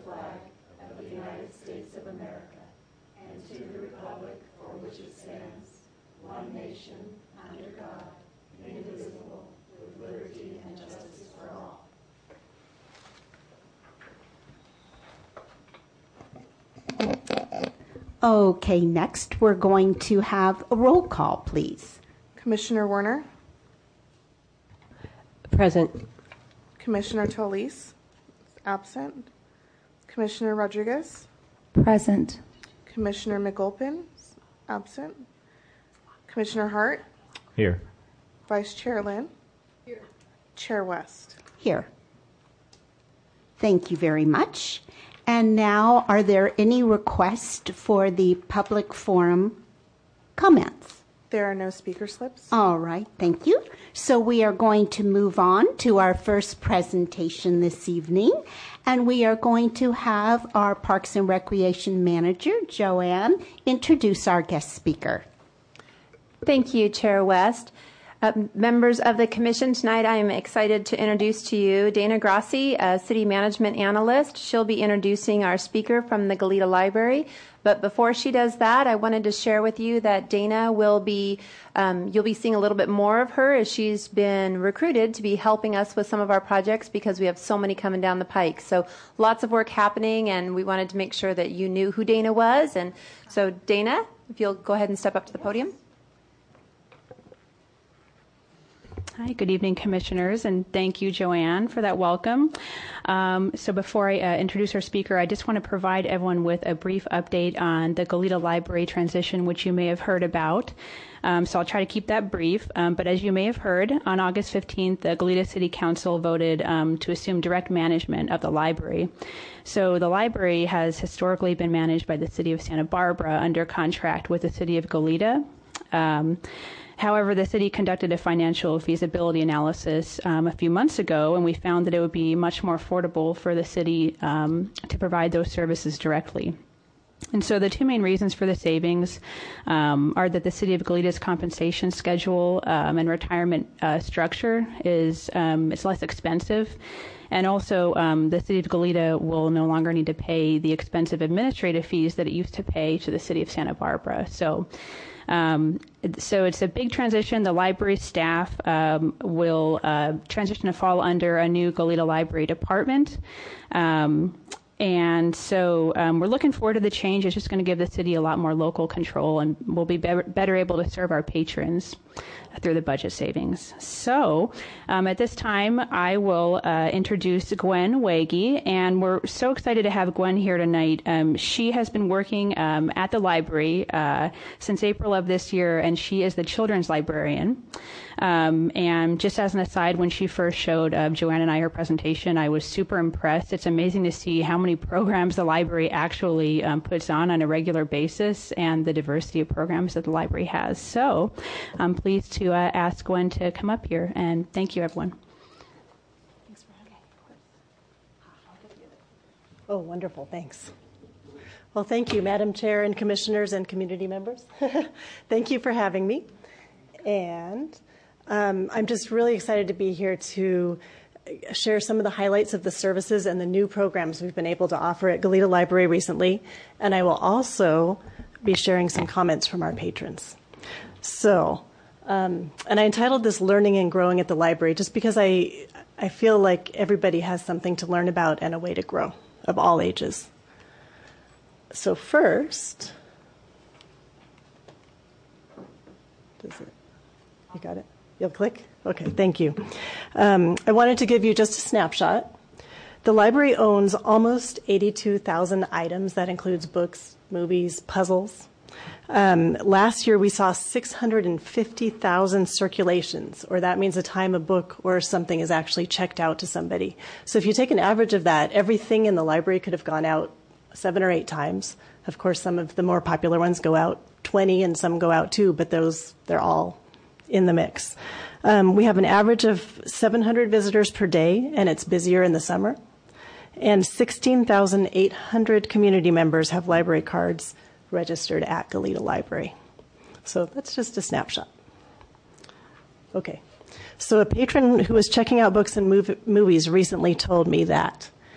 flag of the United States of America and to the republic for which it stands, one nation, under God, indivisible, with liberty and justice for all. Okay, next we're going to have a roll call, please. Commissioner Werner? Present. Commissioner Tolis? Absent. Commissioner Rodriguez? Present. Commissioner McGolpin? Absent. Commissioner Hart? Here. Vice Chair Lynn? Here. Chair West? Here. Thank you very much. And now, are there any requests for the public forum comments? There are no speaker slips. All right, thank you. So we are going to move on to our first presentation this evening, and we are going to have our Parks and Recreation Manager, Joanne, introduce our guest speaker. Thank you, Chair West. Members of the Commission, tonight I am excited to introduce to you Dana Grassi, a City Management Analyst. She'll be introducing our speaker from the Goleta Library. But before she does that, I wanted to share with you that Dana will be, you'll be seeing a little bit more of her as she's been recruited to be helping us with some of our projects because we have so many coming down the pike. So lots of work happening, and we wanted to make sure that you knew who Dana was. And so Dana, if you'll go ahead and step up to the podium. Hi, good evening, Commissioners, and thank you, Joanne, for that welcome. So before I introduce our speaker, I just want to provide everyone with a brief update on the Goleta Library transition, which you may have heard about. So I'll try to keep that brief. But as you may have heard, on August 15th, the Goleta City Council voted to assume direct management of the library. So the library has historically been managed by the City of Santa Barbara under contract with the City of Goleta. However, the city conducted a financial feasibility analysis a few months ago, and we found that it would be much more affordable for the city to provide those services directly. And so the two main reasons for the savings are that the City of Goleta's compensation schedule and retirement structure is it's less expensive. And also, the City of Goleta will no longer need to pay the expensive administrative fees that it used to pay to the City of Santa Barbara. So it's a big transition. The library staff will transition to fall under a new Goleta Library Department. And so we're looking forward to the change. It's just going to give the city a lot more local control, and we'll be better able to serve our patrons through the budget savings. So at this time, I will introduce Gwen Wege, and we're so excited to have Gwen here tonight. She has been working at the library since April of this year, and she is the children's librarian. And just as an aside, when she first showed Joanne and I her presentation, I was super impressed. It's amazing to see how many programs the library actually puts on a regular basis and the diversity of programs that the library has. So I'm pleased to ask Gwen to come up here, and thank you, everyone. Thanks for having me. Oh, wonderful. Thanks. Well, thank you, Madam Chair and Commissioners and community members. Thank you for having me. And I'm just really excited to be here to share some of the highlights of the services and the new programs we've been able to offer at Goleta Library recently. And I will also be sharing some comments from our patrons. So, and I entitled this Learning and Growing at the Library just because I feel like everybody has something to learn about and a way to grow of all ages. So first, you got it? You'll click? Okay, thank you. I wanted to give you just a snapshot. The library owns almost 82,000 items. That includes books, movies, puzzles. Last year, we saw 650,000 circulations, or that means a time a book or something is actually checked out to somebody. So if you take an average of that, everything in the library could have gone out 7 or 8 times. Of course, some of the more popular ones go out 20 and some go out 2, but they're all in the mix. We have an average of 700 visitors per day, and it's busier in the summer. And 16,800 community members have library cards registered at Goleta Library. So that's just a snapshot. Okay. So a patron who was checking out books and movies recently told me that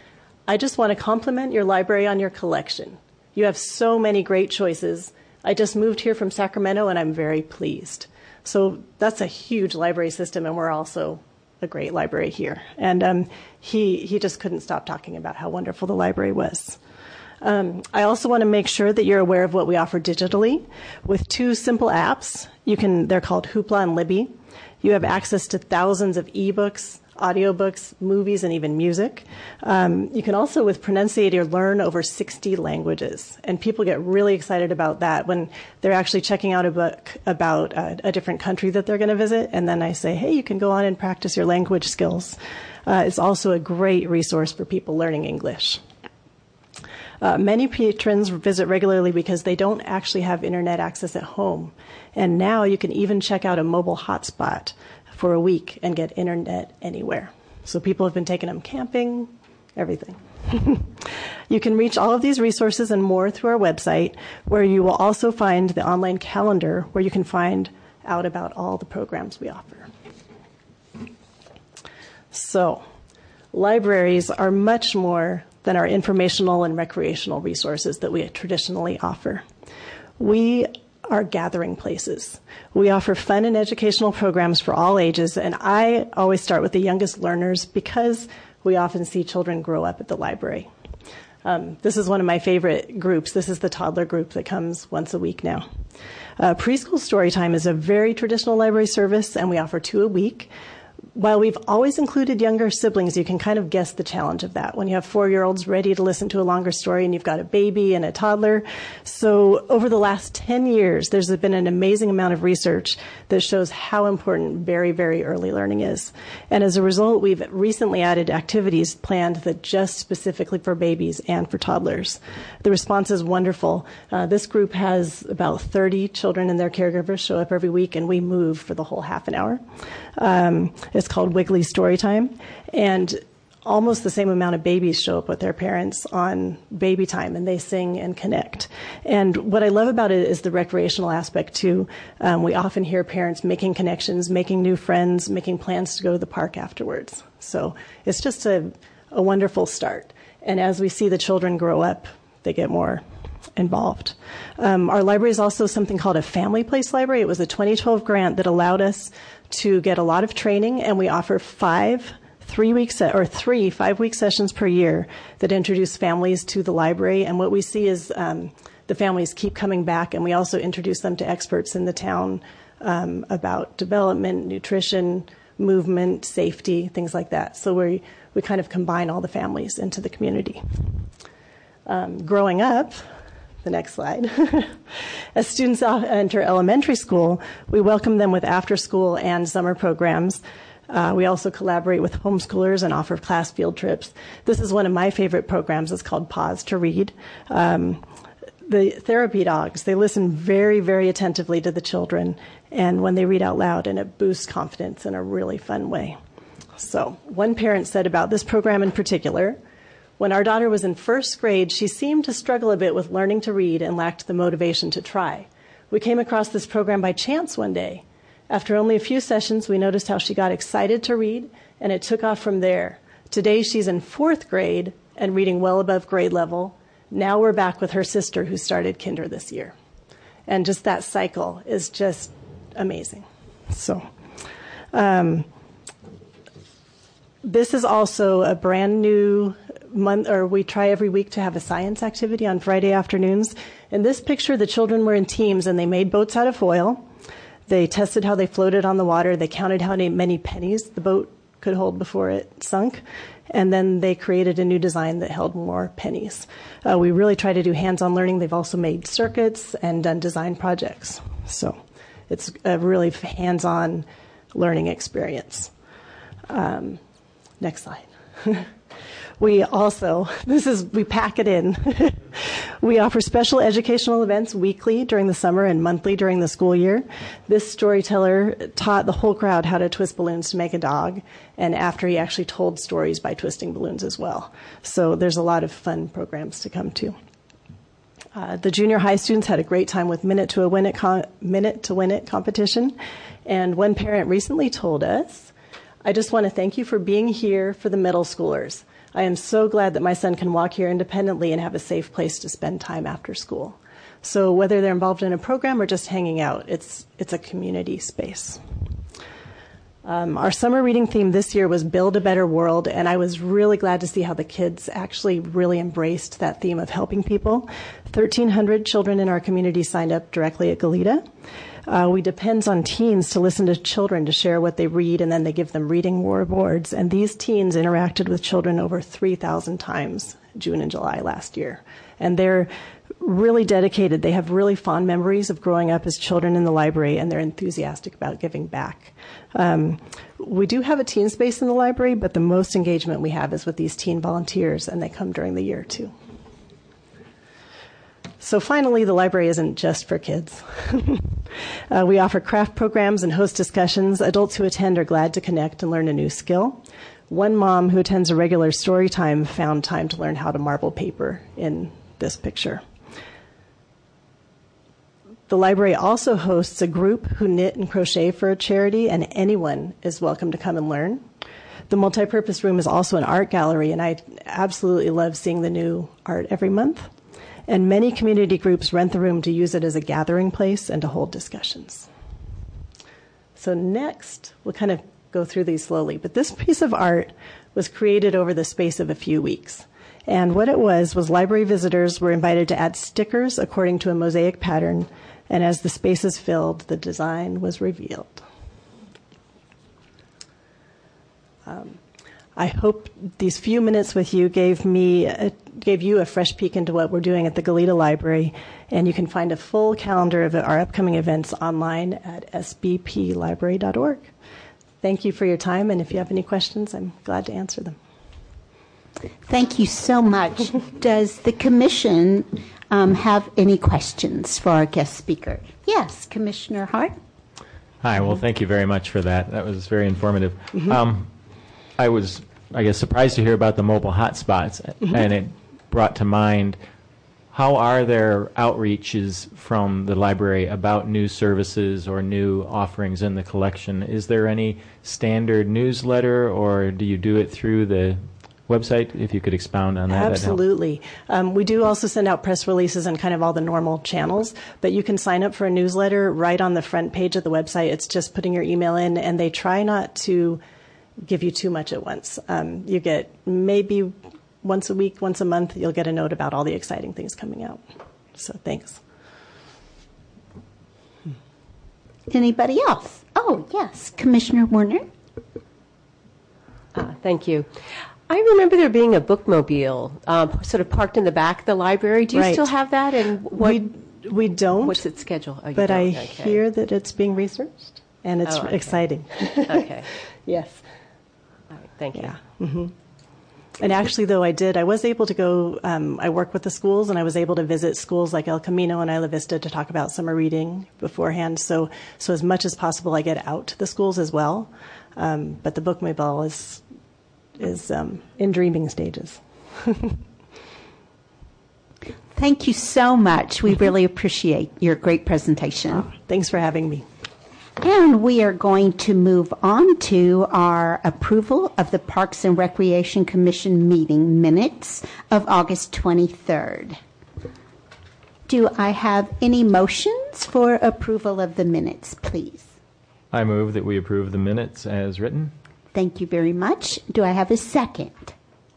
I just want to compliment your library on your collection. You have so many great choices. I just moved here from Sacramento, and I'm very pleased. So that's a huge library system, and we're also a great library here. And he just couldn't stop talking about how wonderful the library was. I also want to make sure that you're aware of what we offer digitally. With 2 simple apps, they're called Hoopla and Libby. You have access to thousands of ebooks, audiobooks, movies, and even music. You can also, with Pronunciator, learn over 60 languages. And people get really excited about that when they're actually checking out a book about a different country that they're going to visit. And then I say, hey, you can go on and practice your language skills. It's also a great resource for people learning English. Many patrons visit regularly because they don't actually have internet access at home. And now you can even check out a mobile hotspot for a week and get internet anywhere. So people have been taking them camping, everything. You can reach all of these resources and more through our website, where you will also find the online calendar where you can find out about all the programs we offer. So, libraries are much more than our informational and recreational resources that we traditionally offer. We are gathering places. We offer fun and educational programs for all ages, and I always start with the youngest learners because we often see children grow up at the library. This is one of my favorite groups. This is the toddler group that comes once a week now. Preschool Storytime is a very traditional library service, and we offer 2 a week. While we've always included younger siblings, you can kind of guess the challenge of that when you have 4-year-olds ready to listen to a longer story and you've got a baby and a toddler. So over the last 10 years, there's been an amazing amount of research that shows how important very, very early learning is. And as a result, we've recently added activities planned that just specifically for babies and for toddlers. The response is wonderful. This group has about 30 children and their caregivers show up every week, and we move for the whole half an hour. It's called Wiggly Storytime, and almost the same amount of babies show up with their parents on baby time, and they sing and connect. And what I love about it is the recreational aspect, too. We often hear parents making connections, making new friends, making plans to go to the park afterwards. So it's just a wonderful start. And as we see the children grow up, they get more involved. Our library is also something called a Family Place Library. It was a 2012 grant that allowed us to get a lot of training, and we offer 5 5-week sessions per year that introduce families to the library. And what we see is the families keep coming back, and we also introduce them to experts in the town about development, nutrition, movement, safety, things like that. So we kind of combine all the families into the community. Growing up, the next slide. As students enter elementary school, we welcome them with after-school and summer programs. We also collaborate with homeschoolers and offer class field trips. This is one of my favorite programs. It's called Pause to Read. The therapy dogs, they listen very, very attentively to the children, and when they read out loud, and it boosts confidence in a really fun way. So one parent said about this program in particular, when our daughter was in first grade, she seemed to struggle a bit with learning to read and lacked the motivation to try. We came across this program by chance one day. After only a few sessions, we noticed how she got excited to read, and it took off from there. Today, she's in 4th grade and reading well above grade level. Now we're back with her sister who started kinder this year. And just that cycle is just amazing. So, this is also a brand new month, or we try every week to have a science activity on Friday afternoons. In this picture, the children were in teams and they made boats out of foil. They tested how they floated on the water. They counted how many pennies the boat could hold before it sunk. And then they created a new design that held more pennies. We really try to do hands-on learning. They've also made circuits and done design projects. So it's a really hands-on learning experience. Next slide. We pack it in. We offer special educational events weekly during the summer and monthly during the school year. This storyteller taught the whole crowd how to twist balloons to make a dog, and after he actually told stories by twisting balloons as well. So there's a lot of fun programs to come to. The junior high students had a great time with Minute to Win It competition, and one parent recently told us, "I just want to thank you for being here for the middle schoolers. I am so glad that my son can walk here independently and have a safe place to spend time after school. So whether they're involved in a program or just hanging out, it's a community space. Our summer reading theme this year was Build a Better World, and I was really glad to see how the kids actually really embraced that theme of helping people. 1,300 children in our community signed up directly at Goleta. We depend on teens to listen to children to share what they read, and then they give them reading rewards. And these teens interacted with children over 3,000 times June and July last year. And they're really dedicated. They have really fond memories of growing up as children in the library, and they're enthusiastic about giving back. We do have a teen space in the library, but the most engagement we have is with these teen volunteers, and they come during the year too. So finally, the library isn't just for kids. We offer craft programs and host discussions. Adults who attend are glad to connect and learn a new skill. One mom who attends a regular story time found time to learn how to marble paper in this picture. The library also hosts a group who knit and crochet for a charity, and anyone is welcome to come and learn. The multipurpose room is also an art gallery, and I absolutely love seeing the new art every month. And many community groups rent the room to use it as a gathering place and to hold discussions. So next, we'll kind of go through these slowly, but this piece of art was created over the space of a few weeks. And what it was library visitors were invited to add stickers according to a mosaic pattern, and as the spaces filled, the design was revealed. I hope these few minutes with you gave you a fresh peek into what we're doing at the Goleta Library, and you can find a full calendar of our upcoming events online at sbplibrary.org. Thank you for your time, and if you have any questions, I'm glad to answer them. Thank you so much. Does the commission have any questions for our guest speaker? Yes, Commissioner Hart. Hi, well, thank you very much for that. That was very informative. I was, surprised to hear about the mobile hotspots, and it brought to mind, how are there outreaches from the library about new services or new offerings in the collection? Is there any standard newsletter, or do you do it through the website? If you could expound on that. Absolutely. We do also send out press releases and kind of all the normal channels, but you can sign up for a newsletter right on the front page of the website. It's just putting your email in, and they try not to give you too much at once. You get maybe once a week, once a month, you'll get a note about all the exciting things coming out. So thanks. Anybody else? Oh, yes, Commissioner Werner. Thank you. I remember there being a bookmobile sort of parked in the back of the library. Do you still have that? And we don't. What's its schedule? Oh, but I hear that it's being researched, and it's exciting. Okay. Yes. All right. Thank you. Yeah. Mm-hmm. And actually, though, I was able to go, I work with the schools, and I was able to visit schools like El Camino and Isla Vista to talk about summer reading beforehand. So as much as possible, I get out to the schools as well. But the bookmobile is in dreaming stages. Thank you so much. We really appreciate your great presentation. Oh, thanks for having me. And we are going to move on to our approval of the Parks and Recreation Commission meeting minutes of August 23rd. Do I have any motions for approval of the minutes, please? I move that we approve the minutes as written. Thank you very much. Do I have a second?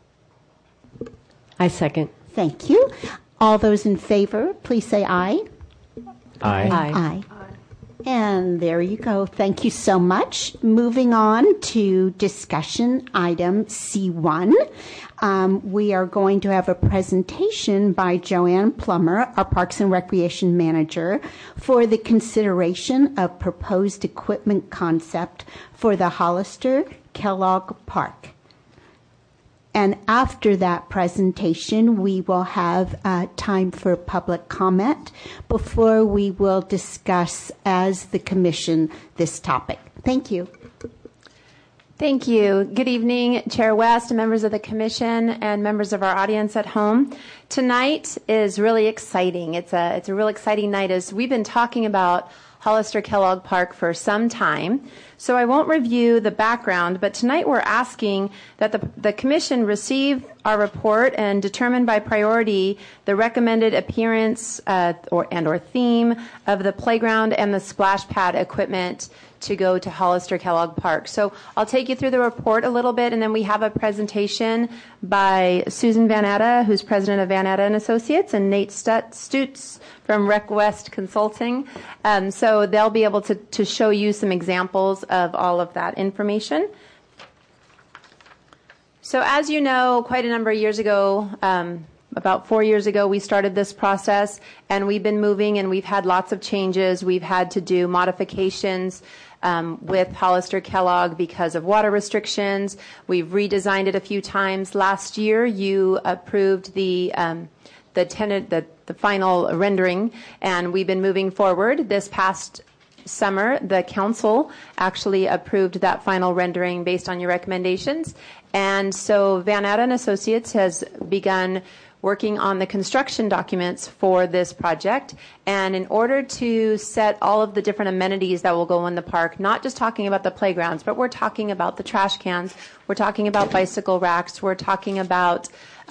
I second. Thank you. All those in favor, please say aye. Aye. Aye. And there you go. Thank you so much. Moving on to discussion item C1. We are going to have a presentation by Joanne Plummer, our Parks and Recreation Manager, for the consideration of proposed equipment concept for the Hollister Kellogg Park. And after that presentation, we will have time for public comment before we will discuss as the commission this topic. Thank you. Thank you. Good evening, Chair West, members of the commission, and members of our audience at home. Tonight is really exciting. It's a real exciting night as we've been talking about Hollister Kellogg Park for some time. So I won't review the background, but tonight we're asking that the Commission receive our report and determine by priority the recommended appearance or theme of the playground and the splash pad equipment to go to Hollister Kellogg Park. So I'll take you through the report a little bit, and then we have a presentation by Susan Van Atta, who's president of Van Atta and Associates, and Nate Stutz from Rec West Consulting. So they'll be able to show you some examples of all of that information. So as you know, quite a number of years ago, about 4 years ago, we started this process, and we've been moving, and we've had lots of changes. We've had to do modifications with Hollister Kellogg because of water restrictions. We've redesigned it a few times. Last year, you approved the final rendering, and we've been moving forward. This past summer, the council actually approved that final rendering based on your recommendations. And so Van Atta and Associates has begun working on the construction documents for this project. And in order to set all of the different amenities that will go in the park, not just talking about the playgrounds, but we're talking about the trash cans, we're talking about bicycle racks, we're talking about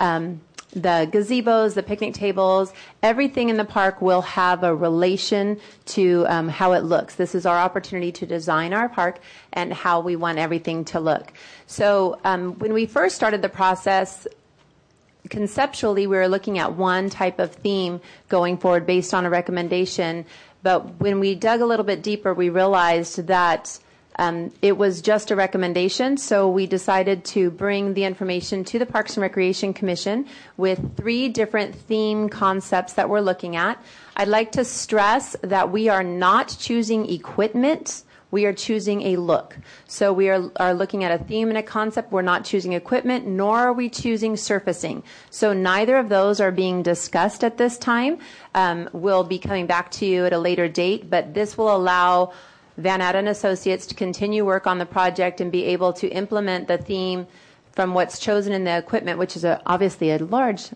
the gazebos, the picnic tables, everything in the park will have a relation to how it looks. This is our opportunity to design our park and how we want everything to look. So when we first started the process, conceptually, we were looking at one type of theme going forward based on a recommendation. But when we dug a little bit deeper, we realized that it was just a recommendation. So we decided to bring the information to the Parks and Recreation Commission with 3 different theme concepts that we're looking at. I'd like to stress that we are not choosing equipment. We are choosing a look. So we are looking at a theme and a concept. We're not choosing equipment, nor are we choosing surfacing. So neither of those are being discussed at this time. We'll be coming back to you at a later date, but this will allow Van Atta and Associates to continue work on the project and be able to implement the theme from what's chosen in the equipment, which is obviously a large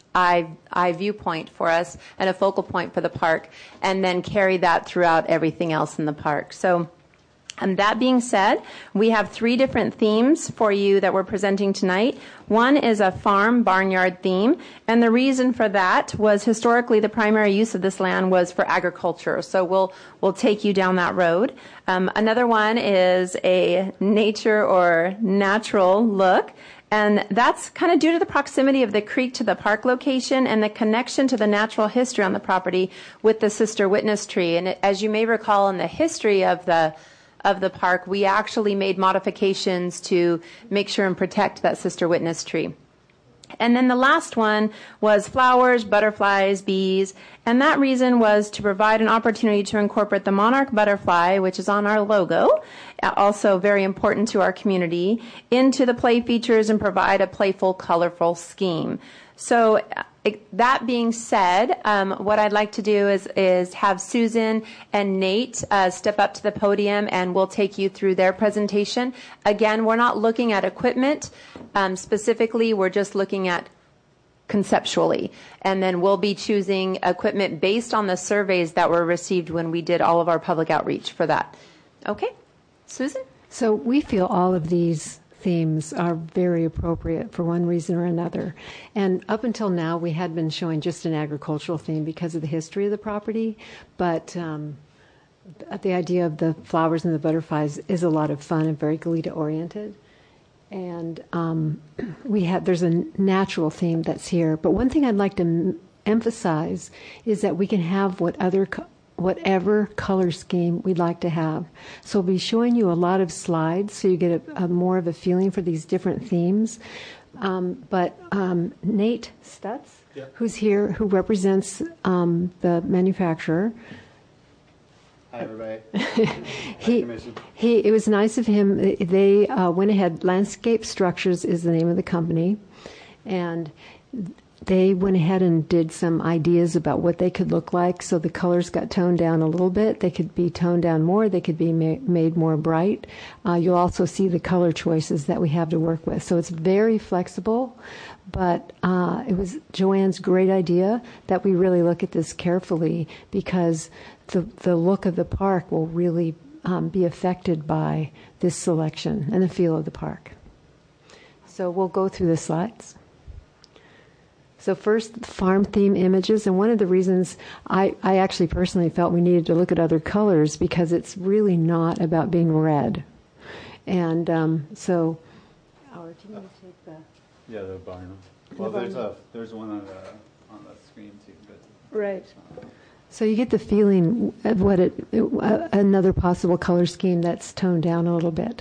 eye viewpoint for us and a focal point for the park, and then carry that throughout everything else in the park. So that being said, we have 3 different themes for you that we're presenting tonight. One is a farm barnyard theme, and the reason for that was historically the primary use of this land was for agriculture. So we'll take you down that road. Another one is a nature or natural look. And that's kind of due to the proximity of the creek to the park location and the connection to the natural history on the property with the Sister Witness tree. And as you may recall, in the history of the park, we actually made modifications to make sure and protect that Sister Witness tree. And then the last one was flowers, butterflies, bees, and that reason was to provide an opportunity to incorporate the monarch butterfly, which is on our logo, also very important to our community, into the play features and provide a playful, colorful scheme. So that being said, what I'd like to do is have Susan and Nate step up to the podium, and we'll take you through their presentation. Again, we're not looking at equipment specifically. We're just looking at conceptually. And then we'll be choosing equipment based on the surveys that were received when we did all of our public outreach for that. Okay, Susan? So we feel all of these themes are very appropriate for one reason or another. And up until now, we had been showing just an agricultural theme because of the history of the property. But the idea of the flowers and the butterflies is a lot of fun and very Goleta-oriented. And there's a natural theme that's here. But one thing I'd like to emphasize is that we can have whatever color scheme we'd like to have. So we'll be showing you a lot of slides so you get a more of a feeling for these different themes. But Nate Stutz, who's here, who represents the manufacturer. Hi, everybody. It was nice of him. They went ahead. Landscape Structures is the name of the company. And they went ahead and did some ideas about what they could look like. So the colors got toned down a little bit. They could be toned down more. They could be made more bright. You'll also see the color choices that we have to work with. So it's very flexible. But it was Joanne's great idea that we really look at this carefully, because the look of the park will really be affected by this selection and the feel of the park. So we'll go through the slides. So first, farm theme images, and one of the reasons I actually personally felt we needed to look at other colors, because it's really not about being red. And so, Howard, do you want to take the... Yeah, the barn. Well, there's one on the screen too. But right. So you get the feeling of what another possible color scheme that's toned down a little bit.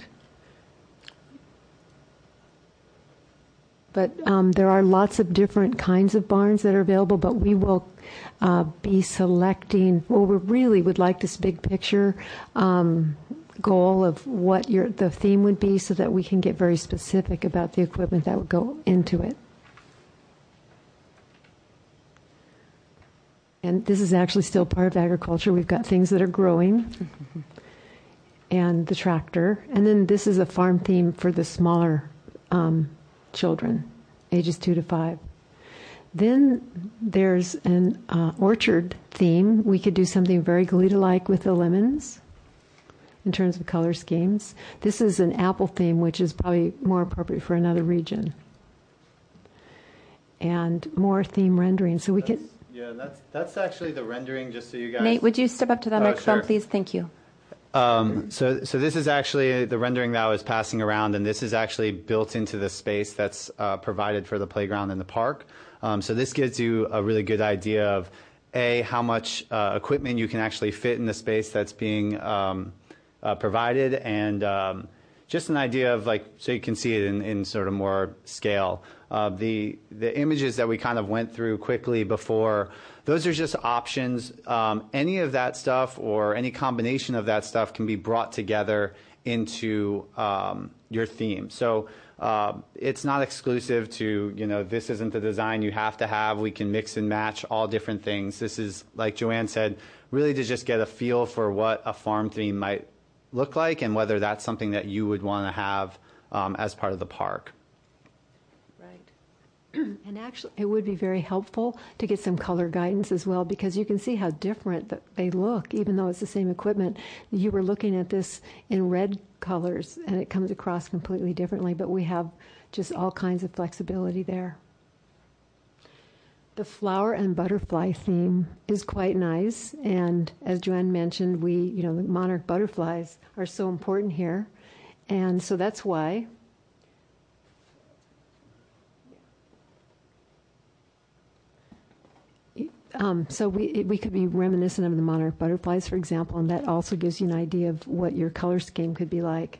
But there are lots of different kinds of barns that are available, but we will be selecting, well, we really would like this big picture goal of what the theme would be, so that we can get very specific about the equipment that would go into it. And this is actually still part of agriculture. We've got things that are growing and the tractor. And then this is a farm theme for the smaller children, ages 2 to 5. Then there's an orchard theme. We could do something very Goleta-like with the lemons in terms of color schemes. This is an apple theme, which is probably more appropriate for another region. And more theme rendering. So we can... Yeah, that's actually the rendering, just so you guys... Nate, would you step up to the microphone, sure. please? Thank you. So this is actually the rendering that I was passing around, and this is actually built into the space that's provided for the playground in the park. So this gives you a really good idea of, A, how much equipment you can actually fit in the space that's being provided, and just an idea of, like, so you can see it in sort of more scale. The images that we kind of went through quickly before, those are just options. Any of that stuff or any combination of that stuff can be brought together into your theme. So it's not exclusive to, this isn't the design you have to have. We can mix and match all different things. This is, like Joanne said, really to just get a feel for what a farm theme might look like and whether that's something that you would want to have as part of the park. And actually, it would be very helpful to get some color guidance as well, because you can see how different they look, even though it's the same equipment. You were looking at this in red colors, and it comes across completely differently, but we have just all kinds of flexibility there. The flower and butterfly theme is quite nice, and as Joanne mentioned, the monarch butterflies are so important here, and so that's why. So we could be reminiscent of the monarch butterflies, for example, and that also gives you an idea of what your color scheme could be like.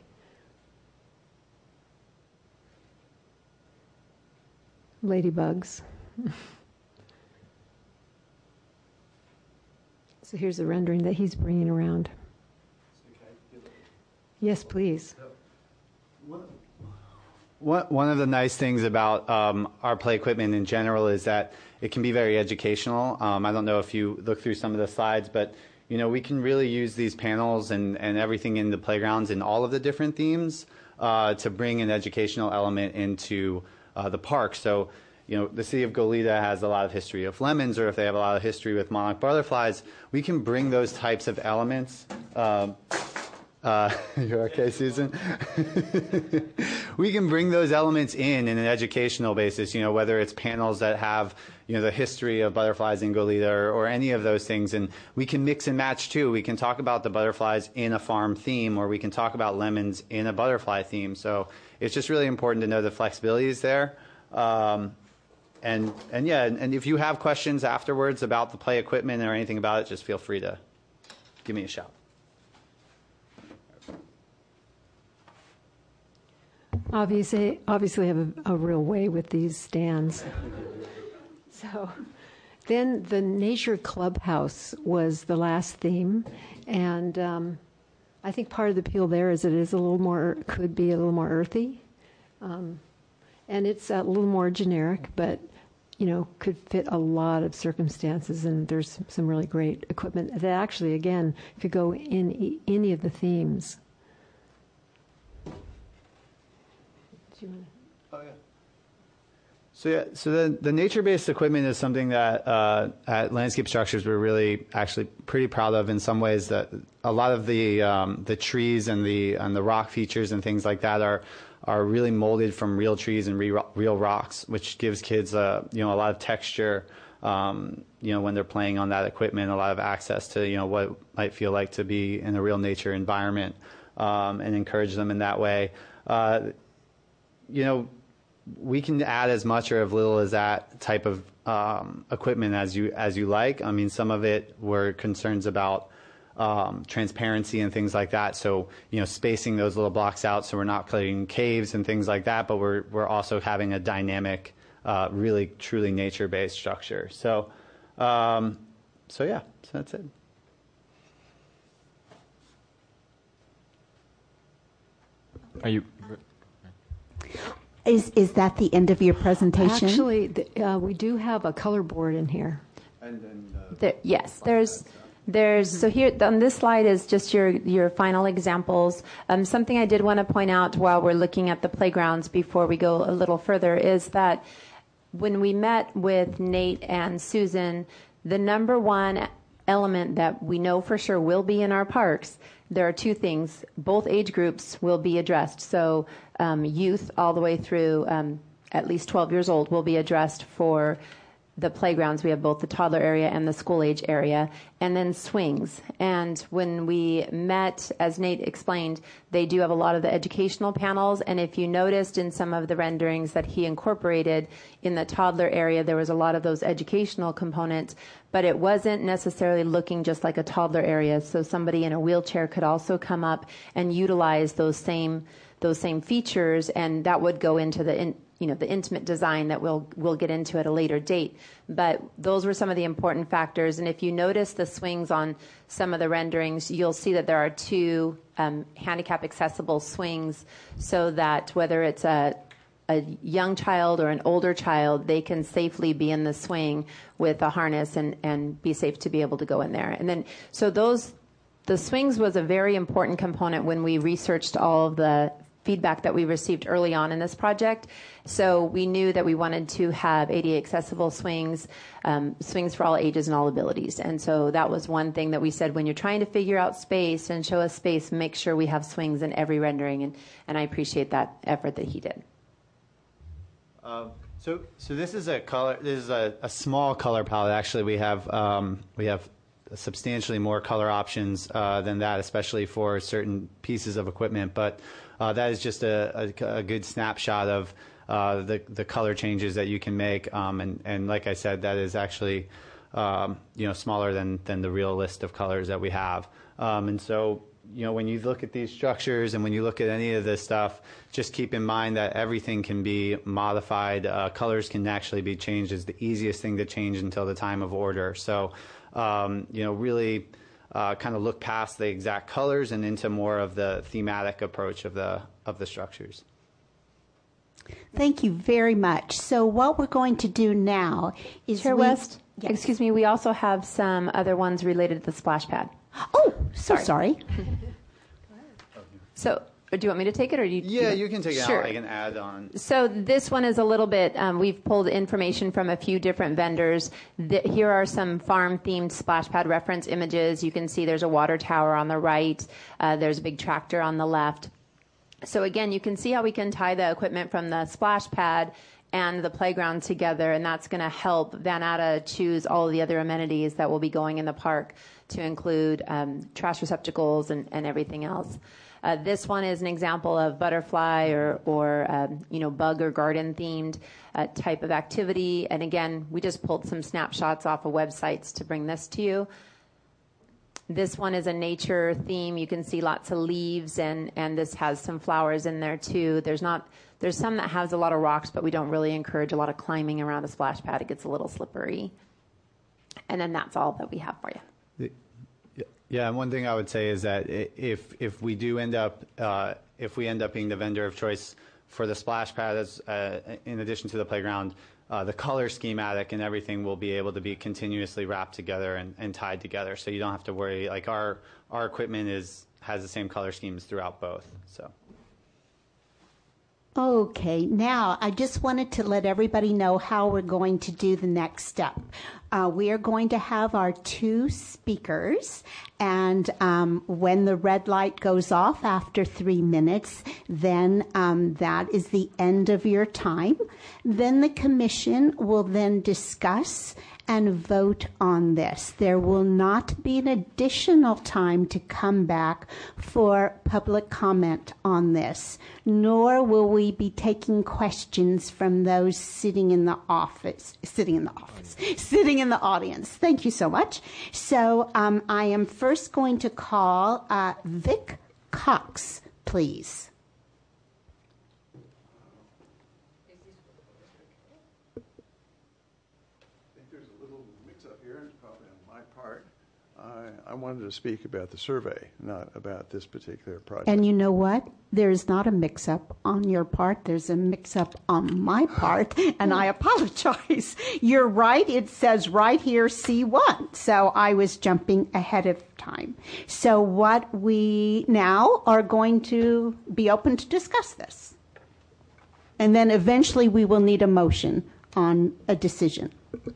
Ladybugs. So here's the rendering that he's bringing around. Yes, please. One of the nice things about our play equipment in general is that it can be very educational. I don't know if you look through some of the slides, but we can really use these panels and everything in the playgrounds in all of the different themes to bring an educational element into the park. So, the city of Goleta has a lot of history of lemons, or if they have a lot of history with monarch butterflies, we can bring those types of elements. You're okay, Susan? We can bring those elements in an educational basis, whether it's panels that have, the history of butterflies in Goleta or any of those things. And we can mix and match too. We can talk about the butterflies in a farm theme, or we can talk about lemons in a butterfly theme. So it's just really important to know the flexibility is there. And if you have questions afterwards about the play equipment or anything about it, just feel free to give me a shout. Obviously, I have a real way with these stands. So then the Nature Clubhouse was the last theme, and I think part of the appeal there is it is could be a little more earthy. And it's a little more generic, but could fit a lot of circumstances, and there's some really great equipment that actually, again, could go in any of the themes. Do you want to? Oh, yeah. So the nature-based equipment is something that at Landscape Structures we're really actually pretty proud of in some ways. That a lot of the trees and the rock features and things like that are really molded from real trees and real rocks, which gives kids a lot of texture. When they're playing on that equipment, a lot of access to what it might feel like to be in a real nature environment, and encourage them in that way. We can add as much or as little as that type of equipment as you like. I mean, some of it were concerns about transparency and things like that. So, spacing those little blocks out so we're not creating caves and things like that, but we're also having a dynamic, really truly nature-based structure. So that's it. Are you? Is that the end of your presentation? Actually, we do have a color board in here. And Yes, there's so here on this slide is just your final examples. Something I did want to point out while we're looking at the playgrounds before we go a little further is that when we met with Nate and Susan, the number one element that we know for sure will be in our parks, there are two things. Both age groups will be addressed. So youth all the way through at least 12 years old will be addressed for the playgrounds. We have both the toddler area and the school age area, and then swings. And when we met, as Nate explained, they do have a lot of the educational panels. And if you noticed in some of the renderings that he incorporated in the toddler area, there was a lot of those educational components, but it wasn't necessarily looking just like a toddler area. So somebody in a wheelchair could also come up and utilize those same features, and that would go into the intimate design that we'll get into at a later date. But those were some of the important factors. And if you notice the swings on some of the renderings, you'll see that there are two handicap accessible swings, so that whether it's a young child or an older child, they can safely be in the swing with a harness and be safe to be able to go in there. And then, so the swings was a very important component when we researched all of the feedback that we received early on in this project. So we knew that we wanted to have ADA accessible swings, swings for all ages and all abilities. And so that was one thing that we said, when you're trying to figure out space and show us space, make sure we have swings in every rendering. And I appreciate that effort that he did. So this is a color. This is a small color palette. Actually, we have substantially more color options than that, especially for certain pieces of equipment. But that is just a good snapshot of the color changes that you can make. And like I said, that is actually smaller than the real list of colors that we have. And so, when you look at these structures and when you look at any of this stuff, just keep in mind that everything can be modified. Colors can actually be changed. It's the easiest thing to change until the time of order. So, really kind of look past the exact colors and into more of the thematic approach of the structures. Thank you very much. So what we're going to do now is Chair West, excuse me, we also have some other ones related to the splash pad. Oh, sorry. So, do you want me to take it, or do you? Yeah, you can take it Sure. out. I can add on. So this one is a little bit, we've pulled information from a few different vendors. Here are some farm-themed splash pad reference images. You can see there's a water tower on the right. There's a big tractor on the left. So again, you can see how we can tie the equipment from the splash pad and the playground together, and that's going to help Van Atta choose all of the other amenities that will be going in the park, to include trash receptacles and everything else. This one is an example of butterfly or bug or garden themed type of activity. And again, we just pulled some snapshots off of websites to bring this to you. This one is a nature theme. You can see lots of leaves, and this has some flowers in there too. There's some that has a lot of rocks, but we don't really encourage a lot of climbing around a splash pad. It gets a little slippery. And then that's all that we have for you. Yeah, and one thing I would say is that if we do end up being the vendor of choice for the splash pad, as in addition to the playground, the color schematic and everything will be able to be continuously wrapped together and tied together, so you don't have to worry. Like our equipment has the same color schemes throughout both. So. Okay, now I just wanted to let everybody know how we're going to do the next step. We are going to have our two speakers, and when the red light goes off after 3 minutes, then that is the end of your time. Then the commission will then discuss and vote on this. There will not be an additional time to come back for public comment on this, nor will we be taking questions from those sitting in the audience. Thank you so much. So I am first going to call Vic Cox, please. I wanted to speak about the survey, not about this particular project. And you know what? There's not a mix-up on your part. There's a mix-up on my part, and I apologize. You're right. It says right here C1. So I was jumping ahead of time. So what we now are going to be open to discuss this. And then eventually we will need a motion on a decision.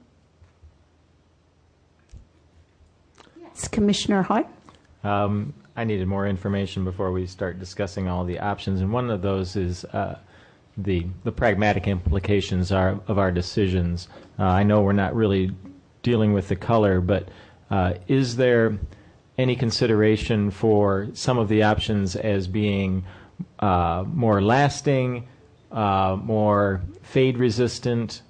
Commissioner Hart? I needed more information before we start discussing all the options, and one of those is the pragmatic implications of our decisions. I know we're not really dealing with the color, but is there any consideration for some of the options as being more lasting, more fade resistant,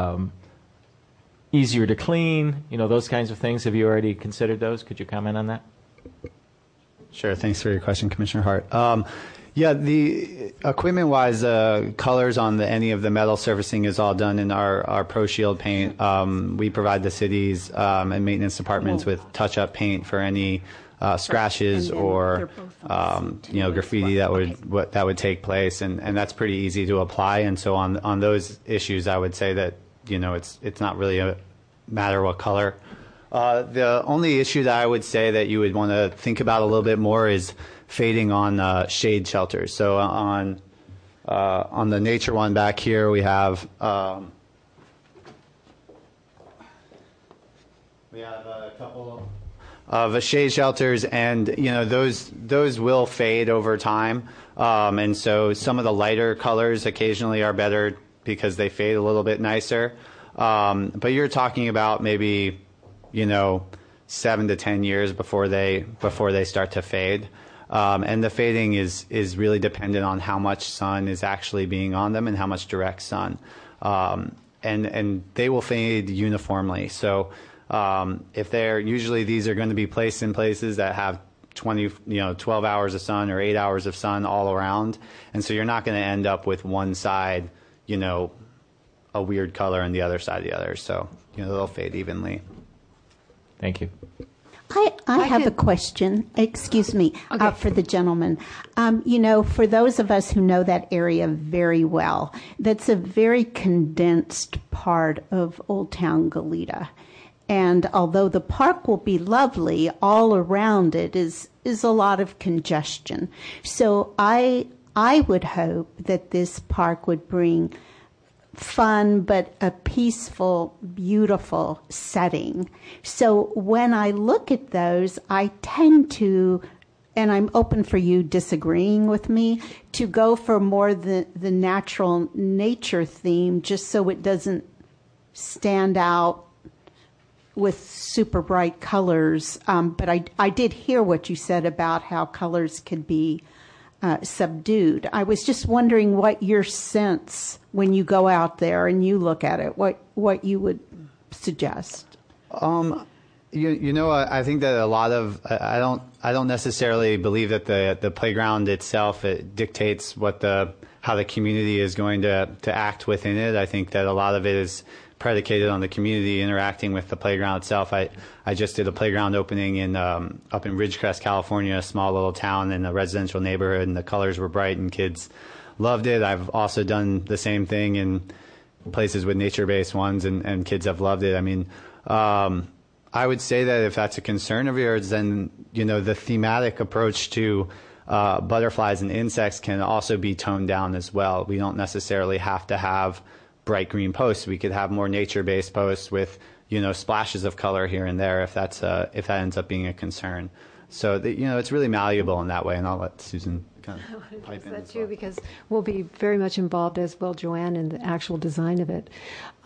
easier to clean, those kinds of things? Have you already considered those? Could you comment on that? Sure. Thanks for your question, Commissioner Hart. Yeah, the equipment-wise, colors on any of the metal surfacing is all done in our Pro Shield paint. We provide the cities and maintenance departments with touch-up paint for any scratches or graffiti that would take place, and that's pretty easy to apply. And so on those issues, I would say that it's not really a matter what color. The only issue that I would say that you would want to think about a little bit more is fading on shade shelters. So on the nature one back here, we have a couple of shade shelters, and those will fade over time. And so some of the lighter colors occasionally are better because they fade a little bit nicer. But you're talking about maybe, 7 to 10 years before they start to fade. And the fading is really dependent on how much sun is actually being on them and how much direct sun. And they will fade uniformly. So if these are going to be placed in places that have 12 hours of sun or 8 hours of sun all around. And so you're not going to end up with one side a weird color and the other side the other. So, they'll fade evenly. Thank you. I have a question, excuse me, for the gentleman. For those of us who know that area very well, that's a very condensed part of Old Town Goleta. And although the park will be lovely, all around it is a lot of congestion. So I would hope that this park would bring fun but a peaceful, beautiful setting. So when I look at those, I tend to, and I'm open for you disagreeing with me, to go for more the natural nature theme, just so it doesn't stand out with super bright colors. But I did hear what you said about how colors could be subdued. I was just wondering what your sense, when you go out there and you look at it, what you would suggest. I think that a lot of I don't necessarily believe that the playground itself dictates how the community is going to act within it. I think that a lot of it is predicated on the community interacting with the playground itself. I just did a playground opening up in Ridgecrest, California, a small little town in a residential neighborhood, and the colors were bright and kids loved it. I've also done the same thing in places with nature-based ones, and kids have loved it. I mean, I would say that if that's a concern of yours, then, the thematic approach to butterflies and insects can also be toned down as well. We don't necessarily have to have bright green posts. We could have more nature-based posts with, splashes of color here and there if that ends up being a concern. So, it's really malleable in that way, and I'll let Susan kind of pipe in. That's true, because we'll be very much involved, as will Joanne, in the actual design of it.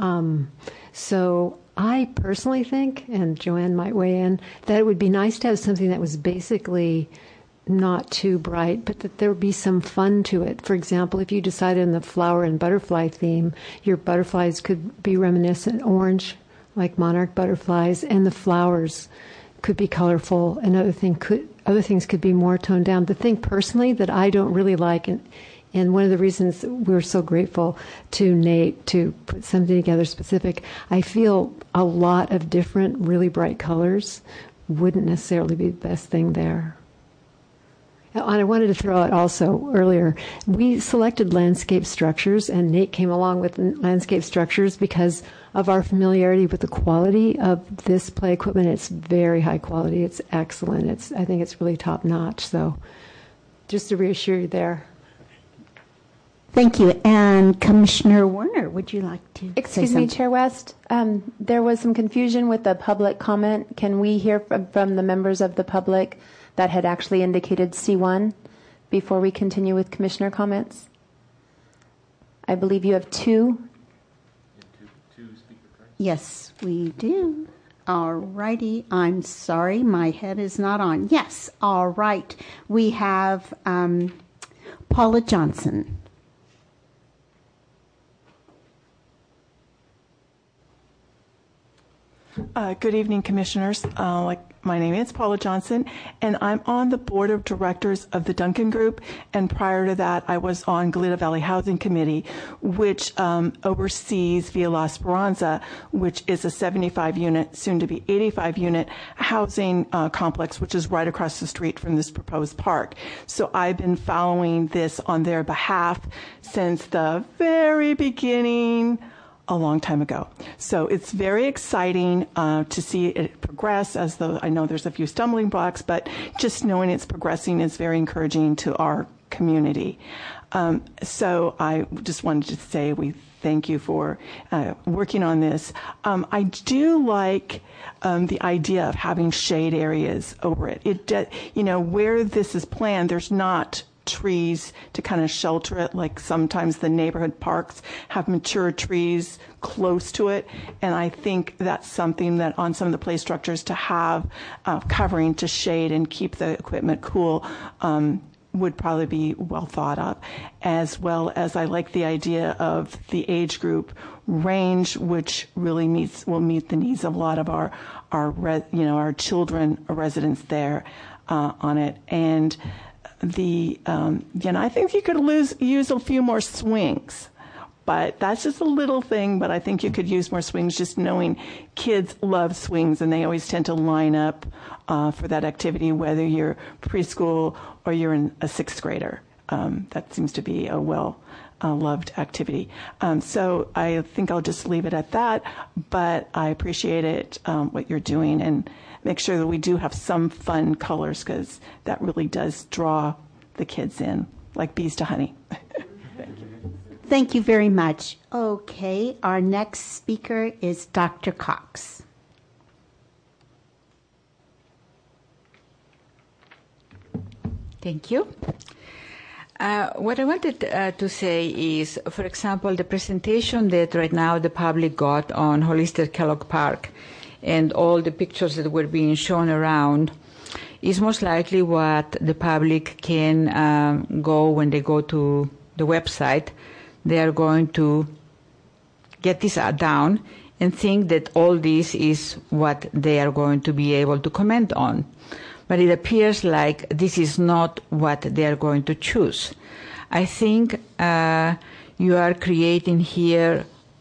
So I personally think, and Joanne might weigh in, that it would be nice to have something that was basically not too bright, but that there would be some fun to it. For example, if you decided on the flower and butterfly theme, your butterflies could be reminiscent orange, like monarch butterflies, and the flowers could be colorful, and other things could be more toned down. The thing personally that I don't really like, and one of the reasons we're so grateful to Nate to put something together specific, I feel a lot of different really bright colors wouldn't necessarily be the best thing there. And I wanted to throw out also earlier, we selected landscape structures, and Nate came along with landscape structures because of our familiarity with the quality of this play equipment. It's very high quality. It's excellent. I think it's really top notch. So just to reassure you there. Thank you. And Commissioner Werner, would you like to Excuse me, Chair West. There was some confusion with the public comment. Can we hear from the members of the public that had actually indicated C1 before we continue with Commissioner comments? I believe you have two. Yes, we do. All righty. I'm sorry, my head is not on. Yes, all right. We have Paula Johnson. Good evening, Commissioners. My name is Paula Johnson, and I'm on the Board of Directors of the Duncan Group, and prior to that, I was on Goleta Valley Housing Committee, which oversees Villa La Esperanza, which is a 75-unit, soon-to-be 85-unit housing complex, which is right across the street from this proposed park. So I've been following this on their behalf since the very beginning, a long time ago. So it's very exciting to see it progress, as though I know there's a few stumbling blocks, but just knowing it's progressing is very encouraging to our community. So I just wanted to say we thank you for working on this. I do like the idea of having shade areas over it. Where this is planned, there's not trees to kind of shelter it, like sometimes the neighborhood parks have mature trees close to it, and I think that's something that on some of the play structures to have covering to shade and keep the equipment cool would probably be well thought of, as well as I like the idea of the age group range, which really will meet the needs of a lot of our children residents there on it. And I think you could use a few more swings, but that's just a little thing. But I think you could use more swings, just knowing kids love swings, and they always tend to line up for that activity, whether you're preschool or you're a sixth grader. That seems to be a loved activity. So I think I'll just leave it at that, but I appreciate it, what you're doing, and make sure that we do have some fun colors, because that really does draw the kids in, like bees to honey. Thank you. Thank you very much. Okay, our next speaker is Dr. Cox. Thank you. What I wanted to say is, for example, the presentation that right now the public got on Hollister Kellogg Park and all the pictures that were being shown around is most likely what the public can go when they go to the website. They are going to get this down and think that all this is what they are going to be able to comment on. But it appears like this is not what they are going to choose. I think you are creating here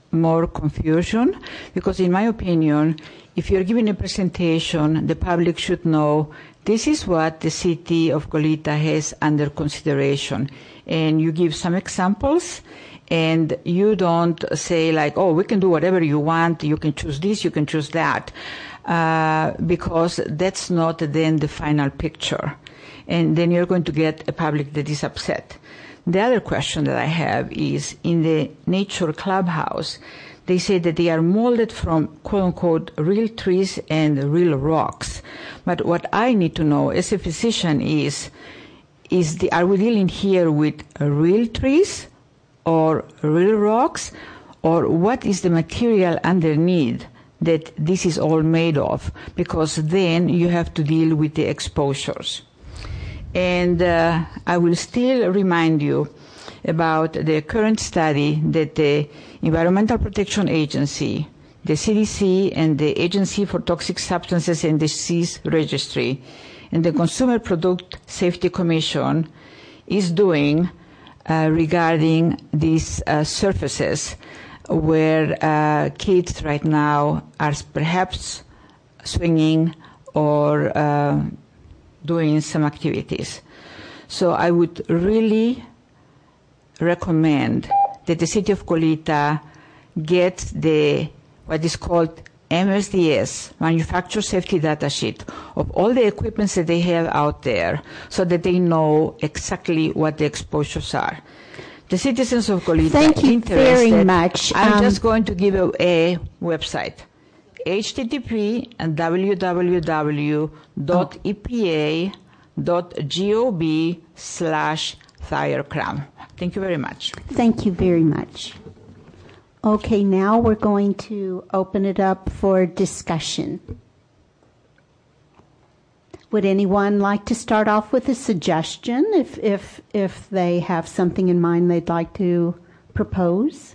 more confusion, because in my opinion, if you're giving a presentation, the public should know this is what the city of Goleta has under consideration. And you give some examples, and you don't say like, oh, we can do whatever you want, you can choose this, you can choose that, because that's not then the final picture. And then you're going to get a public that is upset. The other question that I have is, in the Nature Clubhouse, they say that they are molded from, quote-unquote, real trees and real rocks. But what I need to know as a physician is are we dealing here with real trees or real rocks? Or what is the material underneath that this is all made of? Because then you have to deal with the exposures. And I will still remind you about the current study that the Environmental Protection Agency, the CDC, and the Agency for Toxic Substances and Disease Registry, and the Consumer Product Safety Commission is doing regarding these surfaces where kids right now are perhaps swinging or doing some activities. So I would really recommend that the city of Goleta gets what is called MSDS, Manufacturer Safety Data Sheet, of all the equipment that they have out there, so that they know exactly what the exposures are. The citizens of Goleta Thank you very much. I'm just going to give you a website. www.epa.gov/firecrime. Thank you very much. Thank you very much. Okay, now we're going to open it up for discussion. Would anyone like to start off with a suggestion if they have something in mind they'd like to propose?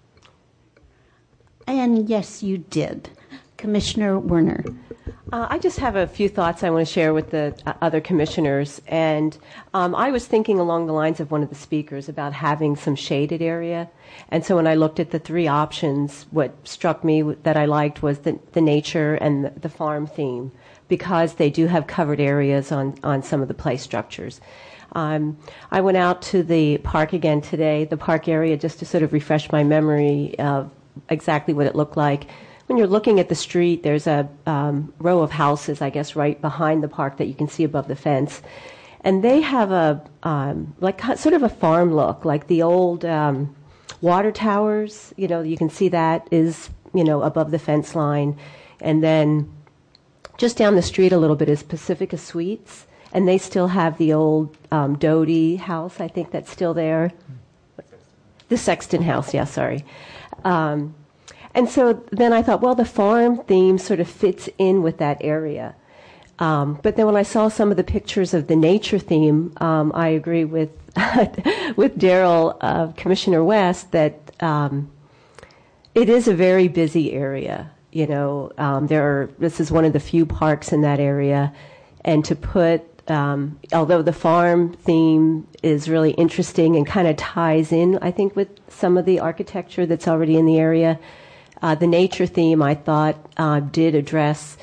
And yes, you did. Commissioner Werner. I just have a few thoughts I want to share with the other commissioners. And I was thinking along the lines of one of the speakers about having some shaded area. And so when I looked at the three options, what struck me that I liked was the nature and the farm theme, because they do have covered areas on some of the play structures. I went out to the park again today, the park area, just to sort of refresh my memory of exactly what it looked like. When you're looking at the street, there's a row of houses, I guess, right behind the park that you can see above the fence. And they have sort of a farm look, like the old water towers. You can see that is, above the fence line. And then just down the street a little bit is Pacifica Suites. And they still have the old Doty house, I think that's still there. The Sexton house, yeah, sorry. And so then I thought, well, the farm theme sort of fits in with that area. But then when I saw some of the pictures of the nature theme, I agree with with Daryl, Commissioner West, that it is a very busy area. This is one of the few parks in that area, and to put, although the farm theme is really interesting and kind of ties in, I think, with some of the architecture that's already in the area. The nature theme, I thought, did address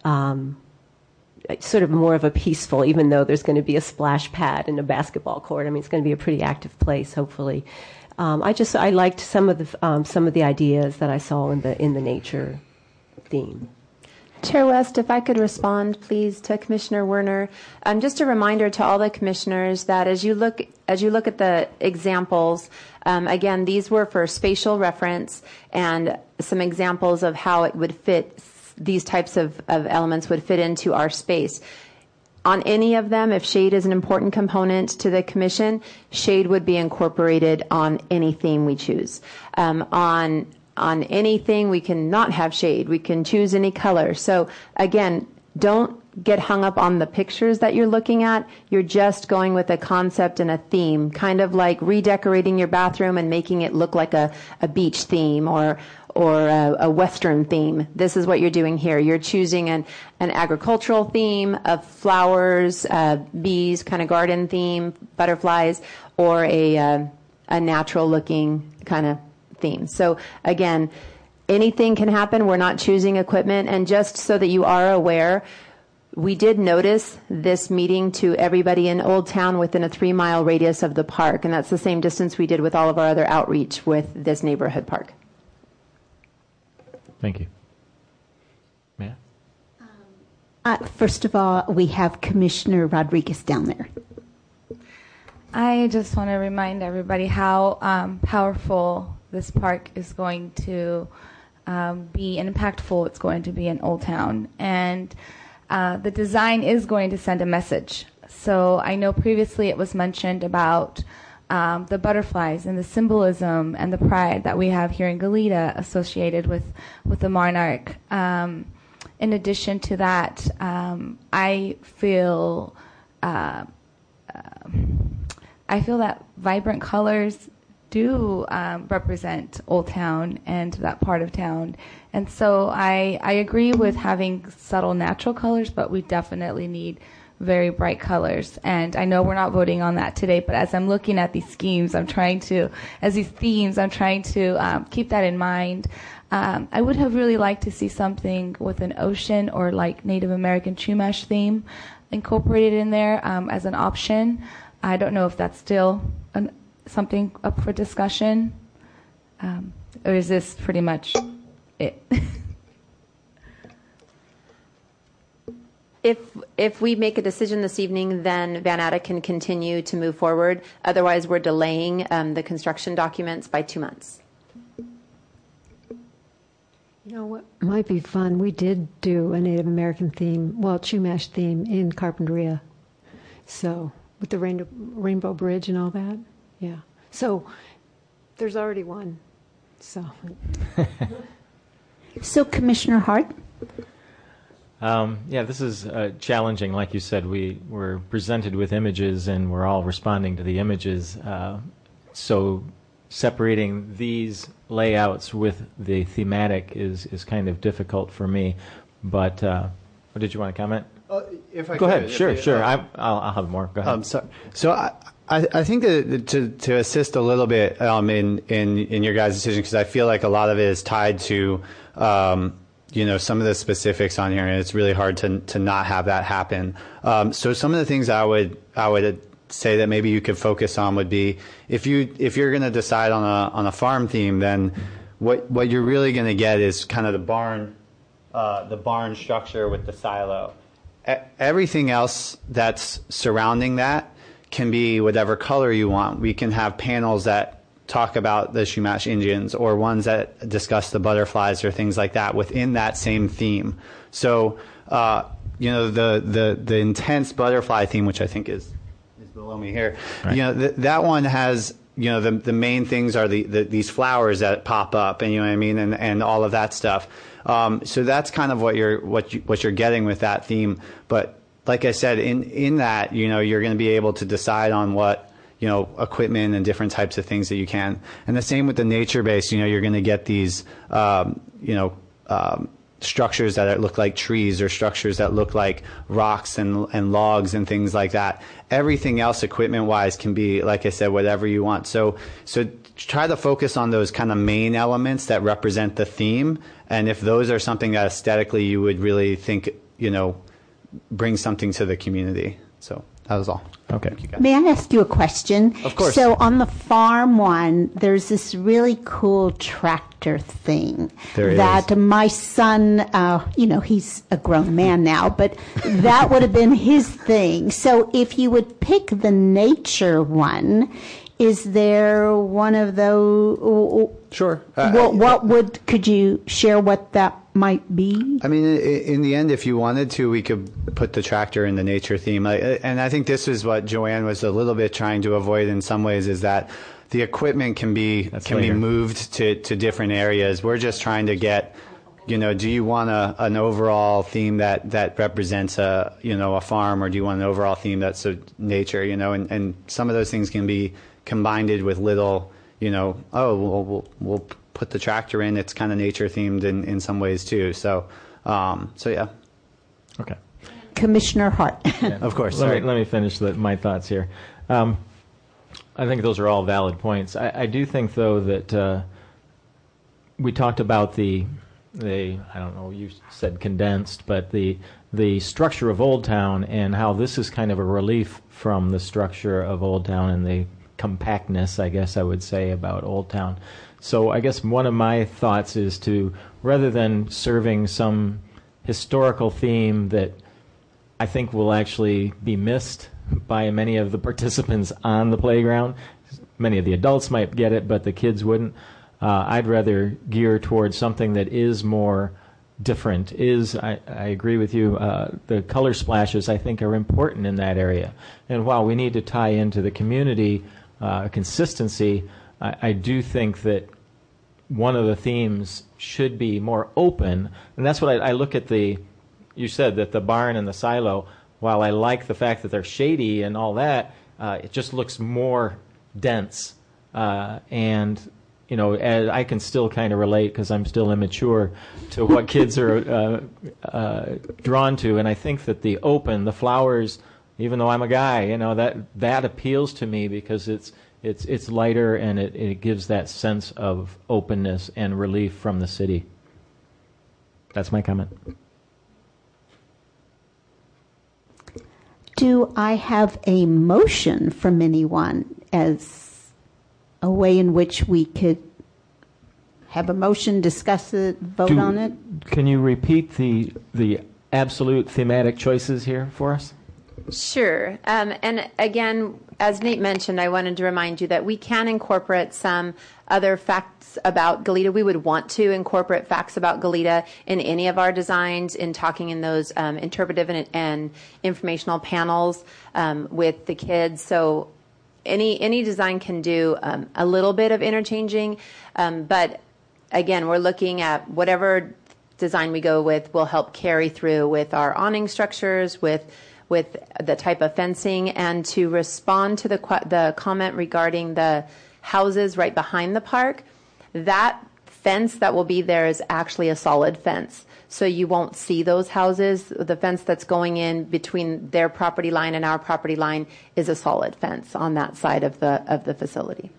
sort of more of a peaceful, even though there's going to be a splash pad and a basketball court. I mean, it's going to be a pretty active place, hopefully. I liked some of the ideas that I saw in the nature theme. Chair West, if I could respond, please, to Commissioner Werner. Just a reminder to all the commissioners that as you look at the examples, again, these were for spatial reference and some examples of how it would fit, these types of elements would fit into our space. On any of them, if shade is an important component to the commission, shade would be incorporated on any theme we choose. On anything, we can not have shade. We can choose any color. So again, don't get hung up on the pictures that you're looking at. You're just going with a concept and a theme, kind of like redecorating your bathroom and making it look like a beach theme or a Western theme. This is what you're doing here. You're choosing an agricultural theme of flowers, bees, kind of garden theme, butterflies, or a natural looking kind of theme. So again, anything can happen. We're not choosing equipment. And just so that you are aware, we did notice this meeting to everybody in Old Town within a 3-mile radius of the park. And that's the same distance we did with all of our other outreach with this neighborhood park. Thank you. First of all, we have Commissioner Rodriguez down there. I just want to remind everybody how powerful this park is going to be and impactful it's going to be in Old Town. And the design is going to send a message. So I know previously it was mentioned about the butterflies and the symbolism and the pride that we have here in Goleta associated with the monarch. In addition to that, I feel that vibrant colors do represent Old Town and that part of town. And so I agree with having subtle natural colors, but we definitely need very bright colors. And I know we're not voting on that today, but as I'm looking at these themes, I'm trying to keep that in mind. I would have really liked to see something with an ocean or like Native American Chumash theme incorporated in there as an option. I don't know if that's still something up for discussion, or is this pretty much it? If we make a decision this evening, then Van Atta can continue to move forward. Otherwise, we're delaying the construction documents by 2 months. You know what might be fun? We did do a Native American theme, well, Chumash theme in Carpinteria. So with the Rainbow Bridge and all that. Yeah. So there's already one. So. So Commissioner Hart? Yeah, this is challenging. Like you said, we were presented with images and we're all responding to the images. So separating these layouts with the thematic is kind of difficult for me. But did you want to comment? If I Go could, ahead. Sure. I'll have more. Go ahead. So I think that to assist a little bit in your guys' decision, because I feel like a lot of it is tied to some of the specifics on here, and it's really hard to not have that happen. So some of the things I would say that maybe you could focus on would be if you're going to decide on a farm theme, then what you're really going to get is kind of the barn structure with the silo. Everything else that's surrounding that can be whatever color you want. We can have panels that talk about the Chumash Indians or ones that discuss the butterflies or things like that within that same theme. So, the intense butterfly theme, which I think is below me here, right. That one has, the main things are these flowers that pop up, and you know what I mean, and all of that stuff. So that's kind of what you're getting with that theme. But like I said, in that, you're going to be able to decide on what, equipment and different types of things that you can. And the same with the nature base, you're going to get these, structures that look like trees or structures that look like rocks and logs and things like that. Everything else equipment-wise can be, like I said, whatever you want. So try to focus on those kind of main elements that represent the theme. And if those are something that aesthetically you would really think, bring something to the community. So that was all. Okay. May I ask you a question? Of course. So on the farm one, there's this really cool tractor thing that my son, he's a grown man now, but that would have been his thing. So if you would pick the nature one, is there one of those? Sure. Could you share what that might be? I mean, in the end, if you wanted to, we could put the tractor in the nature theme. And I think this is what Joanne was a little bit trying to avoid in some ways, is that the equipment can be moved to different areas. We're just trying to get, do you want an overall theme that represents a farm, or do you want an overall theme that's nature, and some of those things can be combined with little, we'll put the tractor in. It's kind of nature themed in some ways too. So yeah. Okay. Commissioner Hart. Yeah, of course. Let me finish my thoughts here. I think those are all valid points. I do think, though, that we talked about the I don't know, you said condensed, but the structure of Old Town and how this is kind of a relief from the structure of Old Town and the compactness, I guess I would say, about Old Town. So I guess one of my thoughts is to, rather than serving some historical theme that I think will actually be missed by many of the participants on the playground, many of the adults might get it, but the kids wouldn't. I'd rather gear towards something that is more different. I agree with you. The color splashes, I think, are important in that area. And while we need to tie into the community consistency, I do think that one of the themes should be more open. And that's what I look at you said that the barn and the silo, while I like the fact that they're shady and all that, it just looks more dense. And as I can still kind of relate because I'm still immature to what kids are drawn to, and I think that the flowers, even though I'm a guy, that appeals to me because it's lighter and it gives that sense of openness and relief from the city. That's my comment. Do I have a motion from anyone as a way in which we could have a motion, discuss it, vote on it? Can you repeat the absolute thematic choices here for us? Sure. And again, as Nate mentioned, I wanted to remind you that we can incorporate some other facts about Goleta. We would want to incorporate facts about Goleta in any of our designs in talking in those interpretive and informational panels with the kids. So any design can do a little bit of interchanging, but again, we're looking at whatever design we go with will help carry through with our awning structures, with the type of fencing, and to respond to the comment regarding the houses right behind the park. That fence that will be there is actually a solid fence. So you won't see those houses. The fence that's going in between their property line and our property line is a solid fence on that side of the facility.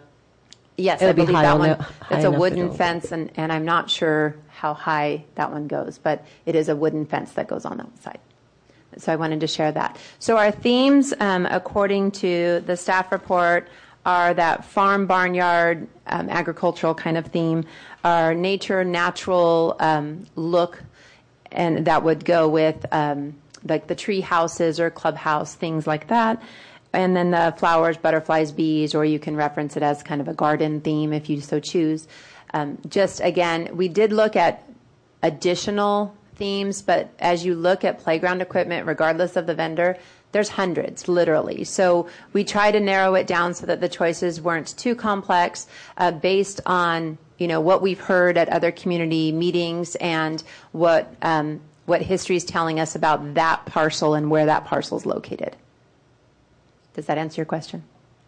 Yes, I believe that one. It's a wooden fence, and I'm not sure how high that one goes, but it is a wooden fence that goes on that side. So I wanted to share that. So our themes, according to the staff report, are that farm, barnyard, agricultural kind of theme, our nature, natural look, and that would go with like the tree houses or clubhouse, things like that. And then the flowers, butterflies, bees, or you can reference it as kind of a garden theme if you so choose. Just again, we did look at additional themes, but as you look at playground equipment, regardless of the vendor, there's hundreds, literally. So we try to narrow it down so that the choices weren't too complex, based on what we've heard at other community meetings and what history is telling us about that parcel and where that parcel is located. Does that answer your question?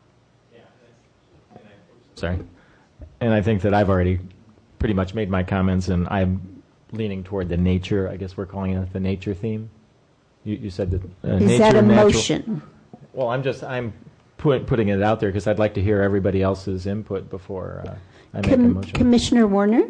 Sorry. And I think that I've already pretty much made my comments, and I'm leaning toward the nature. I guess we're calling it the nature theme. You said that is nature, that a natural, motion? Well, I'm putting it out there because I'd like to hear everybody else's input before I make a motion. Commissioner Warner?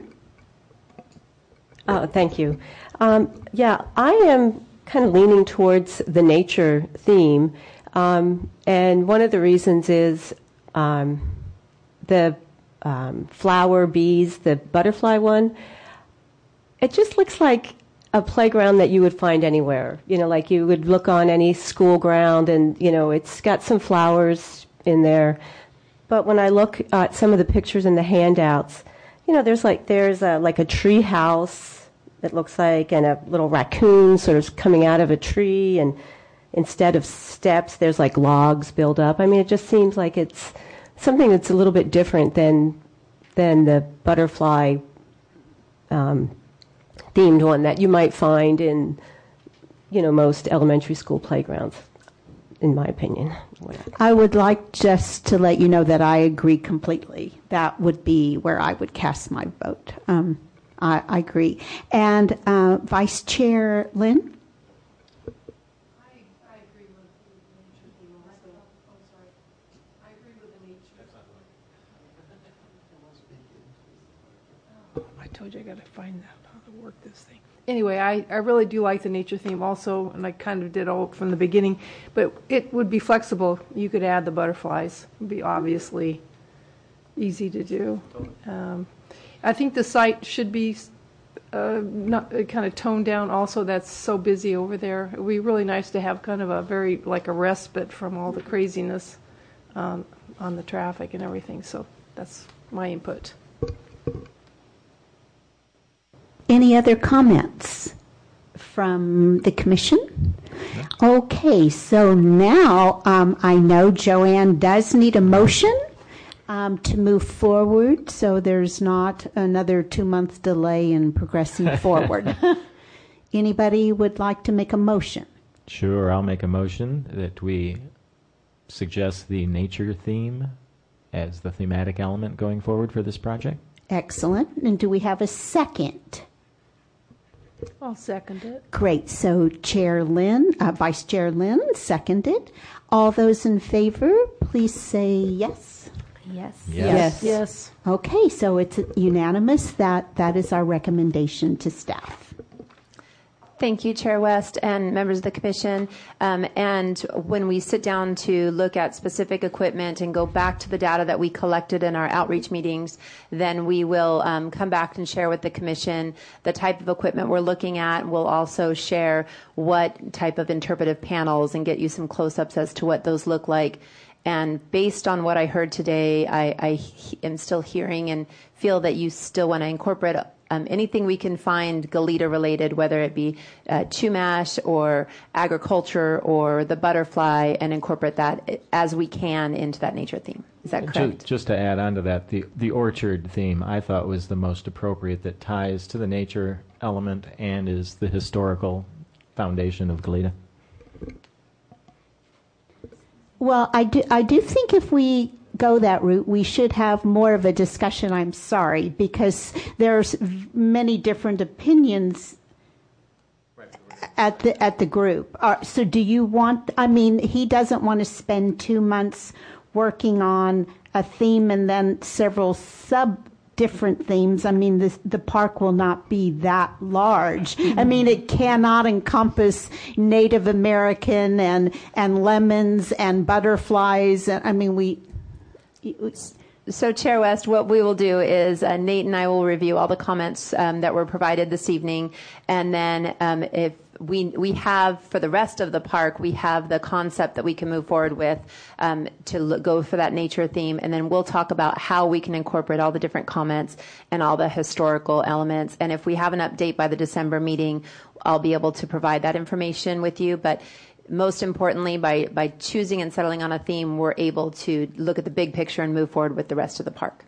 Thank you. Yeah, I am kind of leaning towards the nature theme. And one of the reasons is the flower, bees, the butterfly one. It just looks like a playground that you would find anywhere. Like you would look on any school ground and, it's got some flowers in there. But when I look at some of the pictures in the handouts, there's a tree house, it looks like, and a little raccoon sort of coming out of a tree, and instead of steps, there's like logs built up. I mean, it just seems like it's something that's a little bit different than the butterfly themed one that you might find in, most elementary school playgrounds, in my opinion. I would like just to let you know that I agree completely. That would be where I would cast my vote. I agree. And Vice Chair Lynn? told you I got to find out how to work this thing. Anyway, I really do like the nature theme also, and I kind of did all from the beginning, but it would be flexible. You could add the butterflies. It would be obviously easy to do. I think the site should be not kind of toned down also. That's so busy over there. It would be really nice to have kind of a like a respite from all the craziness on the traffic and everything. So that's my input. Any other comments from the commission? Okay, so now I know Joanne does need a motion to move forward, so there's not another 2-month delay in progressing forward. Anybody would like to make a motion? Sure, I'll make a motion that we suggest the nature theme as the thematic element going forward for this project. Excellent. And do we have a second? I'll second it. Great. So Vice Chair Lynn seconded. All those in favor, please say yes. Yes. Yes. Yes. Okay, so it's unanimous. That is our recommendation to staff. Thank you, Chair West and members of the commission. And when we sit down to look at specific equipment and go back to the data that we collected in our outreach meetings, then we will come back and share with the commission the type of equipment we're looking at. We'll also share what type of interpretive panels and get you some close-ups as to what those look like. And based on what I heard today, I am still hearing and feel that you still want to incorporate anything we can find Goleta related, whether it be Chumash or agriculture or the butterfly, and incorporate that as we can into that nature theme. Is that correct? Just to add on to that, the orchard theme I thought was the most appropriate, that ties to the nature element and is the historical foundation of Goleta. Well, I do think if we go that route, we should have more of a discussion. I'm sorry, because there's many different opinions at the group. So do you want, he doesn't want to spend 2 months working on a theme and then several different themes. The park will not be that large. It cannot encompass Native American and lemons and butterflies. So, Chair West, what we will do is Nate and I will review all the comments that were provided this evening, and then if we have, for the rest of the park, we have the concept that we can move forward with to go for that nature theme, and then we'll talk about how we can incorporate all the different comments and all the historical elements. And if we have an update by the December meeting, I'll be able to provide that information with you. But most importantly, by choosing and settling on a theme, we're able to look at the big picture and move forward with the rest of the park.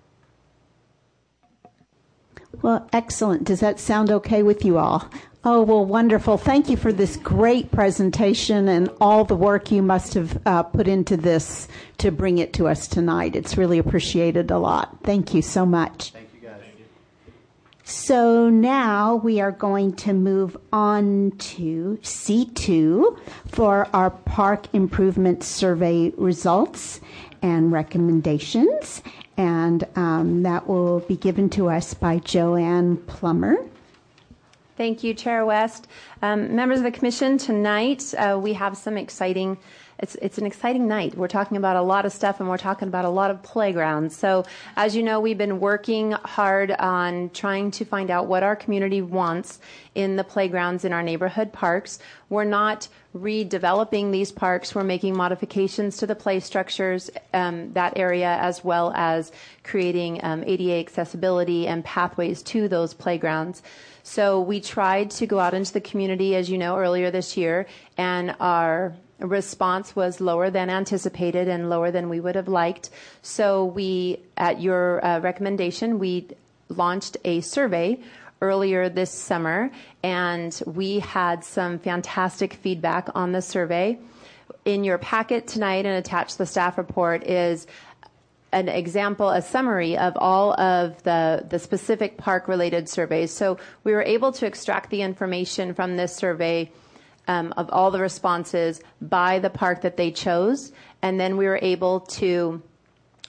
Well, excellent. Does that sound okay with you all? Oh, well, wonderful. Thank you for this great presentation and all the work you must have put into this to bring it to us tonight. It's really appreciated a lot. Thank you so much. Thank you, guys. So now we are going to move on to C2 for our Park Improvement Survey results and recommendations. And that will be given to us by Joanne Plummer. Thank you, Chair West. Members of the Commission, tonight we have some exciting, it's an exciting night. We're talking about a lot of stuff, and we're talking about a lot of playgrounds. So as you know, we've been working hard on trying to find out what our community wants in the playgrounds in our neighborhood parks. We're not redeveloping these parks. We're making modifications to the play structures, that area, as well as creating ADA accessibility and pathways to those playgrounds. So we tried to go out into the community, as you know, earlier this year, and our response was lower than anticipated and lower than we would have liked. So we, at your recommendation, we launched a survey earlier this summer, and we had some fantastic feedback on the survey. In your packet tonight and attached to the staff report is an example, a summary of all of the specific park-related surveys. So we were able to extract the information from this survey of all the responses by the park that they chose, and then we were able to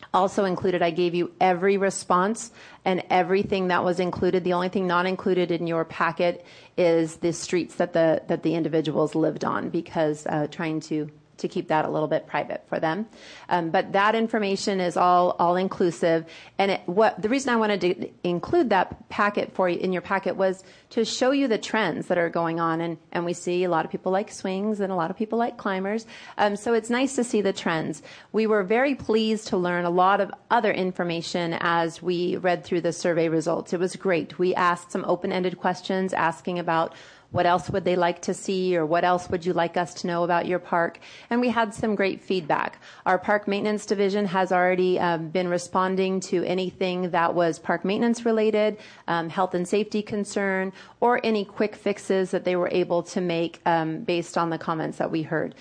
Also included, I gave you every response and everything that was included. The only thing not included in your packet is the streets that the individuals lived on, because trying to keep that a little bit private for them. But that information is all inclusive. And the reason I wanted to include that packet for you in your packet was to show you the trends that are going on. And we see a lot of people like swings and a lot of people like climbers. So it's nice to see the trends. We were very pleased to learn a lot of other information as we read through the survey results. It was great. We asked some open-ended questions asking about what else would they like to see, or what else would you like us to know about your park? And we had some great feedback. Our park maintenance division has already been responding to anything that was park maintenance related, health and safety concern, or any quick fixes that they were able to make based on the comments that we heard.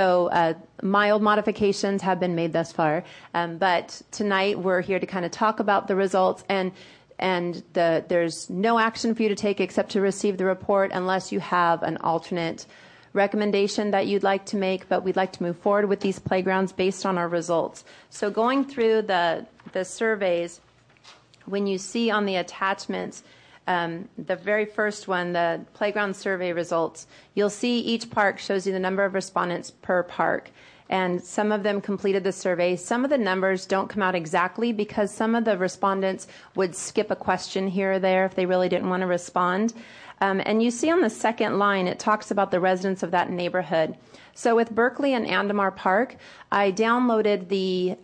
So mild modifications have been made thus far, but tonight we're here to kind of talk about the results, and there's no action for you to take except to receive the report unless you have an alternate recommendation that you'd like to make, but we'd like to move forward with these playgrounds based on our results. So going through the surveys, when you see on the attachments, the very first one, the playground survey results, you'll see each park shows you the number of respondents per park. And some of them completed the survey. Some of the numbers don't come out exactly because some of the respondents would skip a question here or there if they really didn't want to respond. And you see on the second line, it talks about the residents of that neighborhood. So with Berkeley and Andamar Park, I downloaded the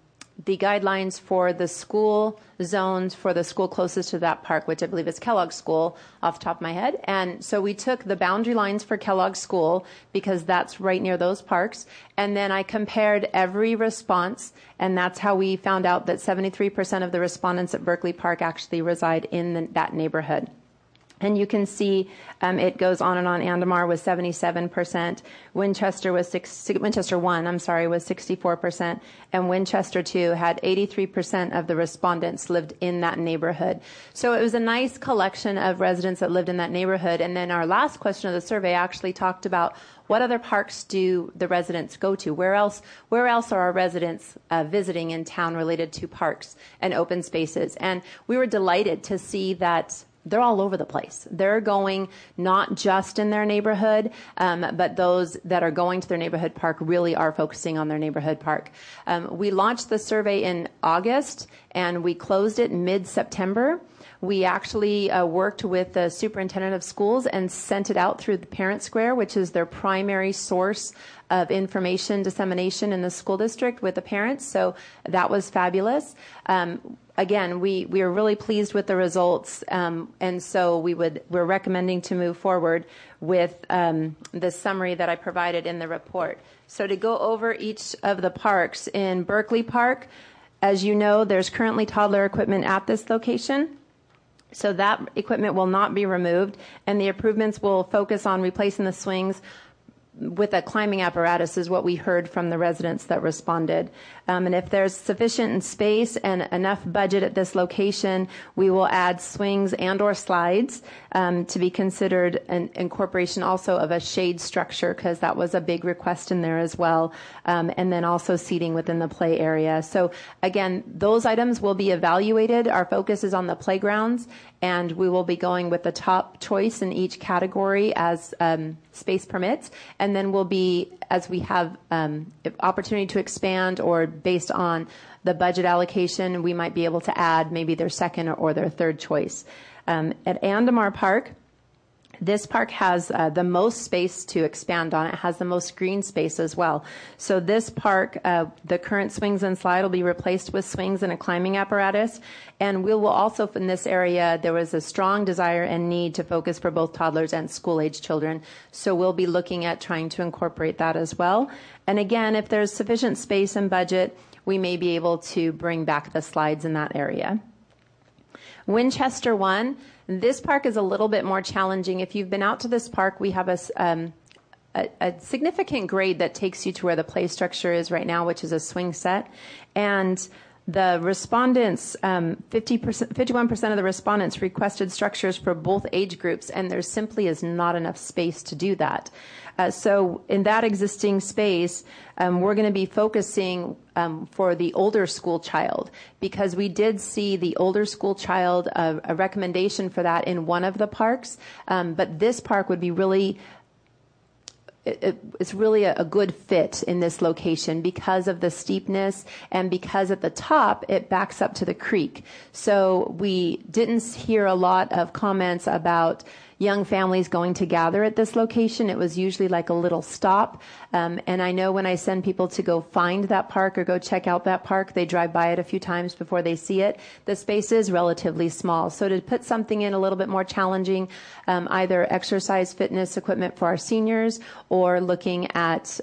guidelines for the school zones for the school closest to that park, which I believe is Kellogg School off the top of my head. And so we took the boundary lines for Kellogg School because that's right near those parks. And then I compared every response, and that's how we found out that 73% of the respondents at Berkeley Park actually reside in that neighborhood. And you can see it goes on and on. Andamar was 77%. Winchester 1, was 64%. And Winchester 2 had 83% of the respondents lived in that neighborhood. So it was a nice collection of residents that lived in that neighborhood. And then our last question of the survey actually talked about what other parks do the residents go to? Where else are our residents visiting in town related to parks and open spaces? And we were delighted to see that they're all over the place. They're going not just in their neighborhood, but those that are going to their neighborhood park really are focusing on their neighborhood park. We launched the survey in August, and we closed it mid-September. We actually worked with the superintendent of schools and sent it out through the Parent Square, which is their primary source of information dissemination in the school district with the parents. So that was fabulous. Again, we are really pleased with the results, and so we're recommending to move forward with the summary that I provided in the report. So to go over each of the parks, in Berkeley Park, as you know, there's currently toddler equipment at this location. So that equipment will not be removed, and the improvements will focus on replacing the swings with a climbing apparatus, is what we heard from the residents that responded. And if there's sufficient space and enough budget at this location, we will add swings and or slides to be considered an incorporation also of a shade structure, because that was a big request in there as well. And then also seating within the play area. So again, those items will be evaluated. Our focus is on the playgrounds, and we will be going with the top choice in each category as space permits. And then we'll be, as we have opportunity to expand or based on the budget allocation, we might be able to add maybe their second or their third choice. At Andamar Park, this park has the most space to expand on. It has the most green space as well. So this park, the current swings and slide will be replaced with swings and a climbing apparatus. And we will also, in this area, there was a strong desire and need to focus for both toddlers and school-age children. So we'll be looking at trying to incorporate that as well. And again, if there's sufficient space and budget, we may be able to bring back the slides in that area. Winchester 1, this park is a little bit more challenging. If you've been out to this park, we have a significant grade that takes you to where the play structure is right now, which is a swing set. And The respondents, 51% of the respondents requested structures for both age groups, and there simply is not enough space to do that. So in that existing space, we're going to be focusing for the older school child, because we did see the older school child, a recommendation for that in one of the parks, but this park would be really it's really a good fit in this location because of the steepness and because at the top it backs up to the creek. So we didn't hear a lot of comments about young families going to gather at this location. It was usually like a little stop. And I know when I send people to go find that park or go check out that park, they drive by it a few times before they see it. The space is relatively small. So to put something in a little bit more challenging, either exercise fitness equipment for our seniors or looking at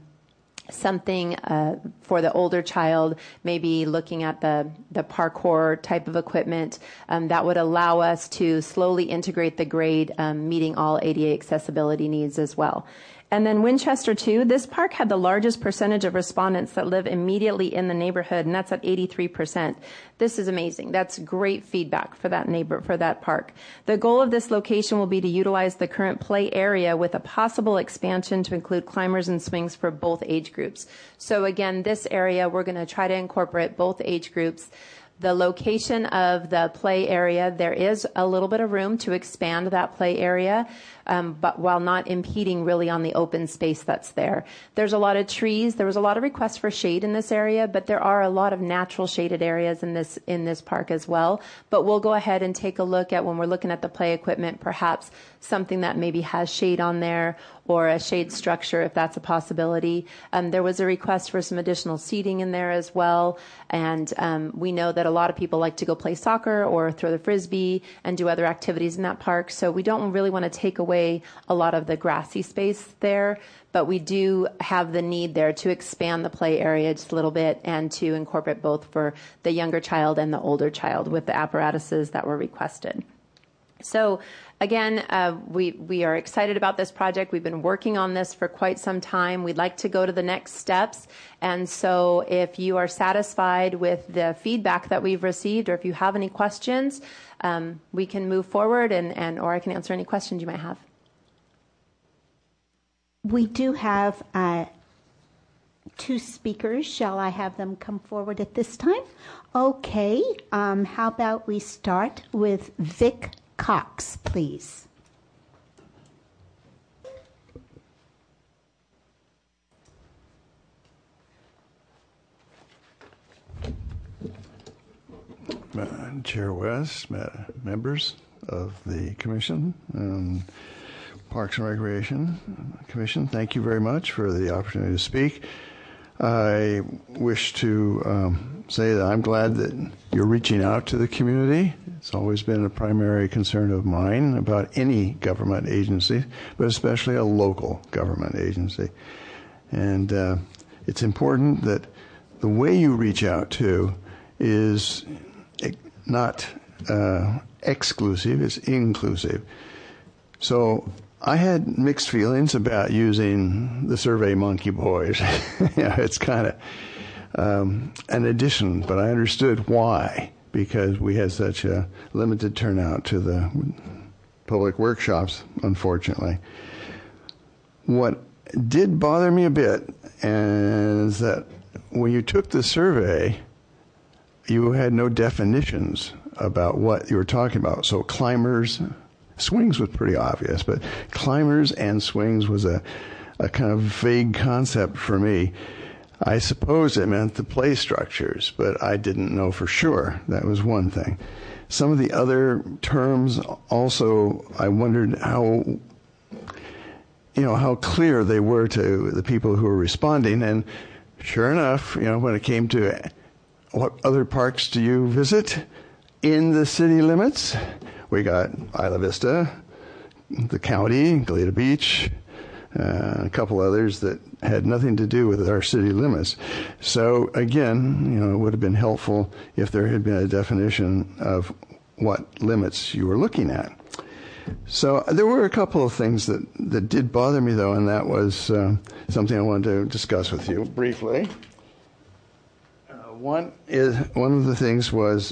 something for the older child, maybe looking at the parkour type of equipment that would allow us to slowly integrate the grade, meeting all ADA accessibility needs as well. And then Winchester 2, this park had the largest percentage of respondents that live immediately in the neighborhood, and that's at 83%. This is amazing. That's great feedback for that park. The goal of this location will be to utilize the current play area with a possible expansion to include climbers and swings for both age groups. So again, this area, we're going to try to incorporate both age groups. The location of the play area, there is a little bit of room to expand that play area, but while not impeding really on the open space that's there. There's a lot of trees. There was a lot of requests for shade in this area, but there are a lot of natural shaded areas in this park as well. But we'll go ahead and take a look at, when we're looking at the play equipment, perhaps something that maybe has shade on there or a shade structure, if that's a possibility. There was a request for some additional seating in there as well. And we know that a lot of people like to go play soccer or throw the frisbee and do other activities in that park. So we don't really want to take away a lot of the grassy space there, but we do have the need there to expand the play area just a little bit and to incorporate both for the younger child and the older child with the apparatuses that were requested. So again, we are excited about this project. We've been working on this for quite some time. We'd like to go to the next steps. And so if you are satisfied with the feedback that we've received, or if you have any questions, we can move forward or I can answer any questions you might have. We do have two speakers. Shall I have them come forward at this time? Okay. How about we start with Vic Cox, please. Chair West, members of the Commission, Parks and Recreation Commission, thank you very much for the opportunity to speak. I wish to say that I'm glad that you're reaching out to the community. It's always been a primary concern of mine about any government agency, but especially a local government agency. And it's important that the way you reach out to is not exclusive, it's inclusive. So I had mixed feelings about using the SurveyMonkey boys. It's kind of an addition, but I understood why, because we had such a limited turnout to the public workshops, unfortunately. What did bother me a bit is that when you took the survey, you had no definitions about what you were talking about. So climbers, swings was pretty obvious, but climbers and swings was a kind of vague concept for me. I suppose it meant the play structures, but I didn't know for sure. That was one thing. Some of the other terms also, I wondered how clear they were to the people who were responding. And sure enough, when it came to what other parks do you visit in the city limits, we got Isla Vista, the county, Goleta Beach, a couple others that had nothing to do with our city limits. So again, it would have been helpful if there had been a definition of what limits you were looking at. So there were a couple of things that did bother me, though, and that was something I wanted to discuss with you briefly. One of the things was,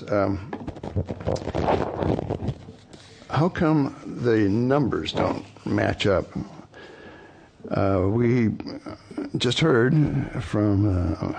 how come the numbers don't match up? We just heard from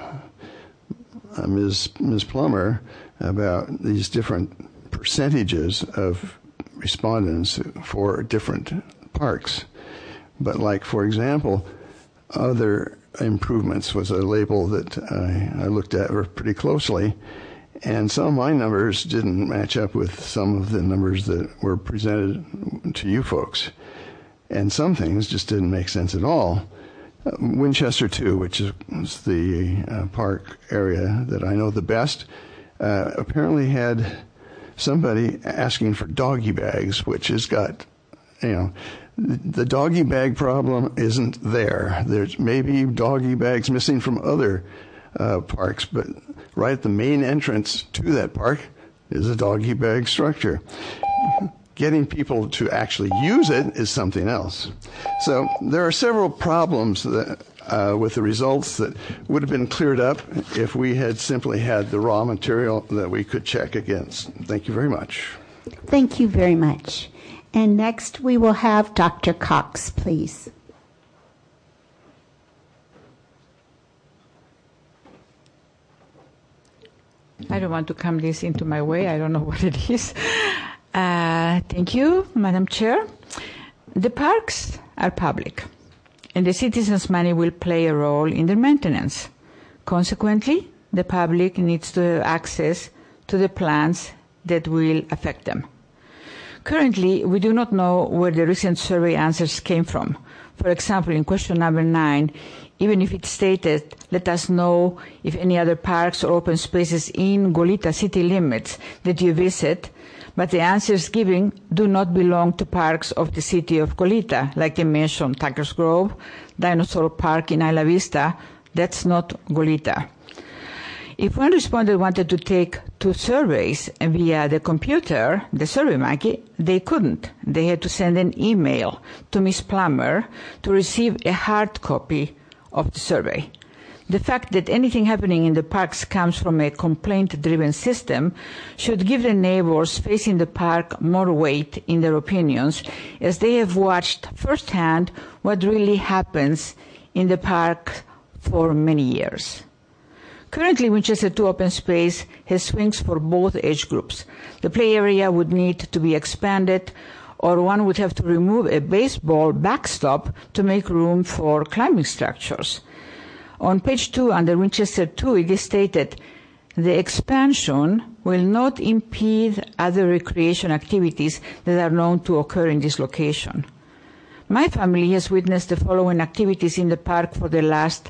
Ms. Plummer about these different percentages of respondents for different parks. But like, for example, other improvements was a label that I looked at pretty closely, and some of my numbers didn't match up with some of the numbers that were presented to you folks. And some things just didn't make sense at all. Winchester 2, which is the park area that I know the best, apparently had somebody asking for doggy bags, which has got, the doggy bag problem isn't there. There's maybe doggy bags missing from other parks, but right at the main entrance to that park is a doggy bag structure. Getting people to actually use it is something else. So there are several problems that, with the results that would have been cleared up if we had simply had the raw material that we could check against. Thank you very much. Thank you very much. And next we will have Dr. Cox, please. I don't want to come this into my way. I don't know what it is. Thank you, Madam Chair. The parks are public, and the citizens' money will play a role in their maintenance. Consequently, the public needs to have access to the plans that will affect them. Currently, we do not know where the recent survey answers came from. For example, in question number 9, even if it stated, let us know if any other parks or open spaces in Goleta city limits that you visit, but the answers given do not belong to parks of the city of Goleta, like I mentioned, Tucker's Grove, Dinosaur Park in Isla Vista. That's not Goleta. If one respondent wanted to take 2 surveys via the computer, the SurveyMonkey, they couldn't. They had to send an email to Ms. Plummer to receive a hard copy of the survey. The fact that anything happening in the parks comes from a complaint-driven system should give the neighbors facing the park more weight in their opinions, as they have watched firsthand what really happens in the park for many years. Currently, Winchester 2 open space has swings for both age groups. The play area would need to be expanded, or one would have to remove a baseball backstop to make room for climbing structures. On page 2, under Winchester 2, it is stated, the expansion will not impede other recreation activities that are known to occur in this location. My family has witnessed the following activities in the park for the last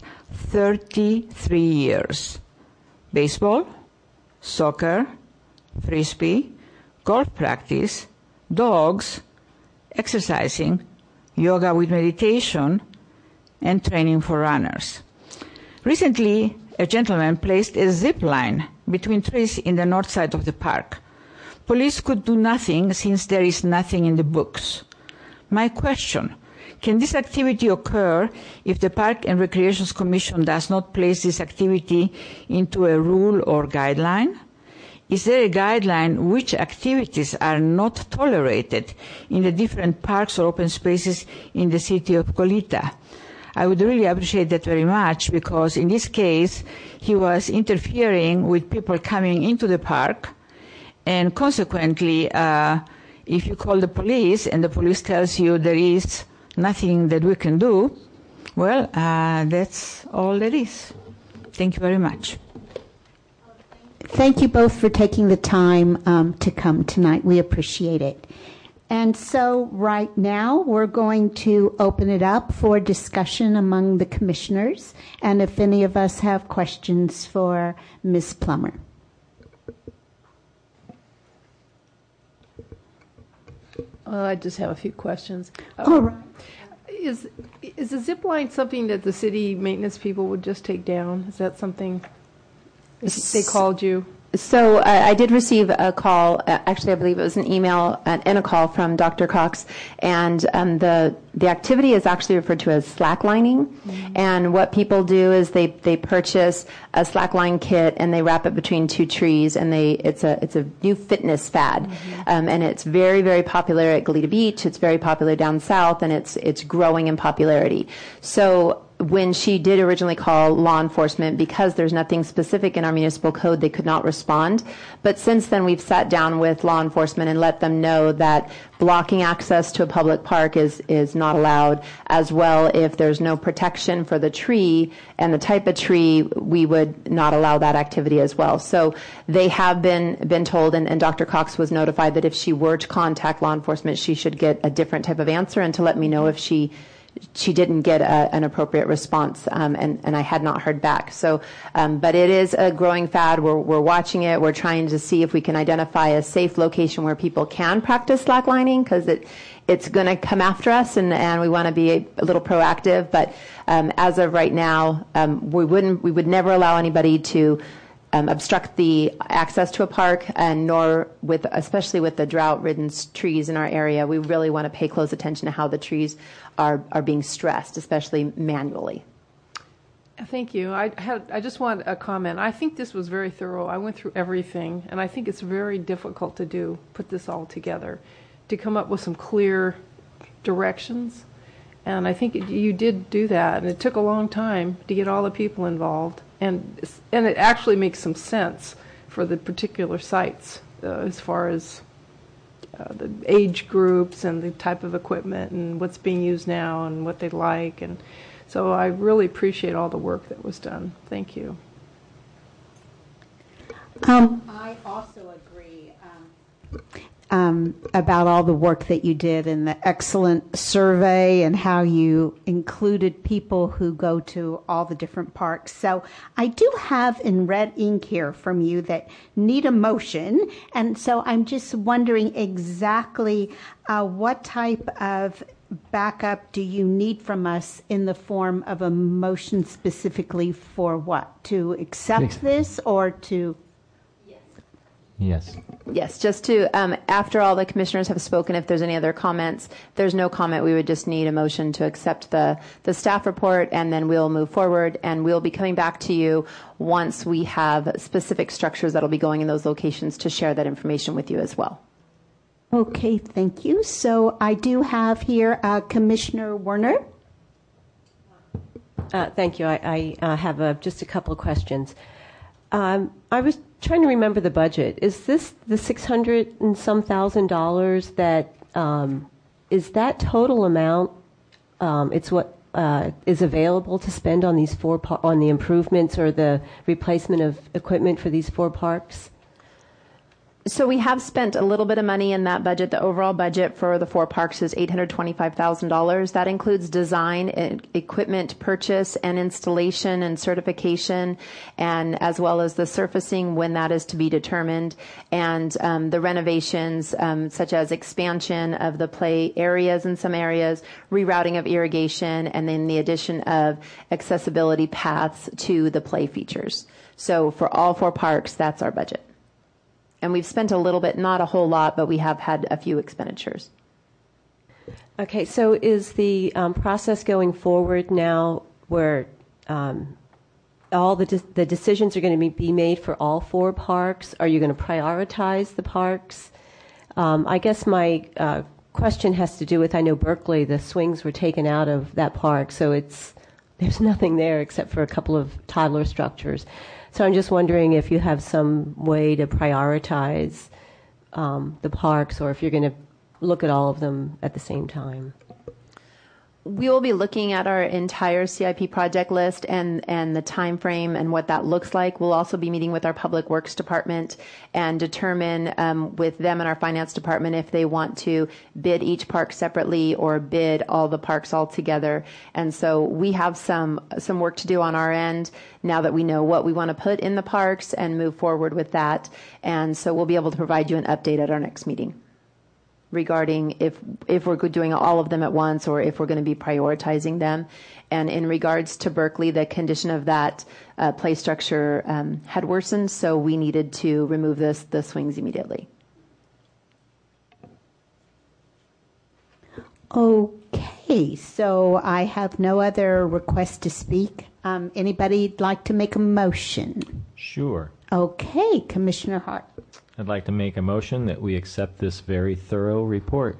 33 years. Baseball, soccer, frisbee, golf practice, dogs, exercising, yoga with meditation, and training for runners. Recently, a gentleman placed a zip line between trees in the north side of the park. Police could do nothing since there is nothing in the books. My question, can this activity occur if the Park and Recreation Commission does not place this activity into a rule or guideline? Is there a guideline which activities are not tolerated in the different parks or open spaces in the city of Goleta? I would really appreciate that very much, because in this case, he was interfering with people coming into the park, and consequently, if you call the police and the police tells you there is nothing that we can do, well, that's all there is. Thank you very much. Thank you both for taking the time to come tonight. We appreciate it. And so right now we're going to open it up for discussion among the commissioners, and if any of us have questions for Ms. Plummer. I just have a few questions. All right. Is the zip line something that the city maintenance people would just take down? Is that something if they called you? So I did receive a call, actually I believe it was an email and a call from Dr. Cox, and the activity is actually referred to as slacklining. Mm-hmm. And what people do is they purchase a slackline kit and they wrap it between two trees, and it's a new fitness fad. Mm-hmm. And it's very, very popular at Goleta Beach. It's very popular down south, and it's growing in popularity. So when she did originally call law enforcement, because there's nothing specific in our municipal code, they could not respond. But since then, we've sat down with law enforcement and let them know that blocking access to a public park is not allowed. As well, if there's no protection for the tree and the type of tree, we would not allow that activity as well. So they have been told, and Dr. Cox was notified that if she were to contact law enforcement, she should get a different type of answer, and to let me know if she didn't get an appropriate response, and I had not heard back. So, but it is a growing fad. We're watching it. We're trying to see if we can identify a safe location where people can practice slacklining, because it's going to come after us, and we want to be a little proactive. But as of right now, we would never allow anybody to obstruct the access to a park, and nor especially with the drought-ridden trees in our area. We really want to pay close attention to how the trees are being stressed, especially manually. Thank you. I just want a comment. I think this was very thorough. I went through everything, and I think it's very difficult to put this all together, to come up with some clear directions. And I think you did do that, and it took a long time to get all the people involved. And it actually makes some sense for the particular sites as far as the age groups and the type of equipment and what's being used now and what they like. And so I really appreciate all the work that was done. Thank you. I also agree about all the work that you did and the excellent survey and how you included people who go to all the different parks. So I do have in red ink here from you that need a motion. And so I'm just wondering exactly what type of backup do you need from us in the form of a motion specifically for what? To accept this or to... Yes. Yes, just to, after all the commissioners have spoken, if there's any other comments, if there's no comment, we would just need a motion to accept the staff report, and then we'll move forward, and we'll be coming back to you once we have specific structures that'll be going in those locations to share that information with you as well. Okay, thank you. So I do have here Commissioner Werner. Thank you. I have just a couple of questions. I was trying to remember the budget. Is this the $600 and some thousand that is that total amount? It's what is available to spend on these on the improvements or the replacement of equipment for these 4 parks? So we have spent a little bit of money in that budget. The overall budget for the 4 parks is $825,000. That includes design, equipment purchase, and installation and certification, and as well as the surfacing when that is to be determined, and the renovations such as expansion of the play areas in some areas, rerouting of irrigation, and then the addition of accessibility paths to the play features. So for all 4 parks, that's our budget. And we've spent a little bit, not a whole lot, but we have had a few expenditures. Okay, so is the process going forward now where all the decisions are going to be made for all 4 parks? Are you going to prioritize the parks? I guess my question has to do with, I know Berkeley, the swings were taken out of that park, so there's nothing there except for a couple of toddler structures. So I'm just wondering if you have some way to prioritize the parks, or if you're going to look at all of them at the same time. We will be looking at our entire CIP project list and the time frame and what that looks like. We'll also be meeting with our Public Works Department and determine with them and our Finance Department if they want to bid each park separately or bid all the parks all together. And so we have some work to do on our end now that we know what we want to put in the parks and move forward with that. And so we'll be able to provide you an update at our next meeting. regarding if we're doing all of them at once or if we're going to be prioritizing them. And in regards to Berkeley, the condition of that play structure had worsened, so we needed to remove the swings immediately. Okay, so I have no other requests to speak. Anybody like to make a motion? Sure. Okay, Commissioner Hart. I'd like to make a motion that we accept this very thorough report.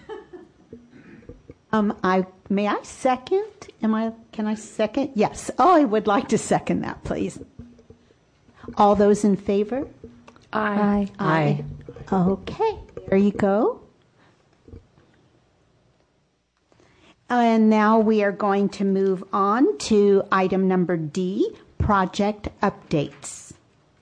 May I second? Can I second? Yes. Oh, I would like to second that, please. All those in favor? Aye. Aye. Okay, there you go. And now we are going to move on to item number D, project updates.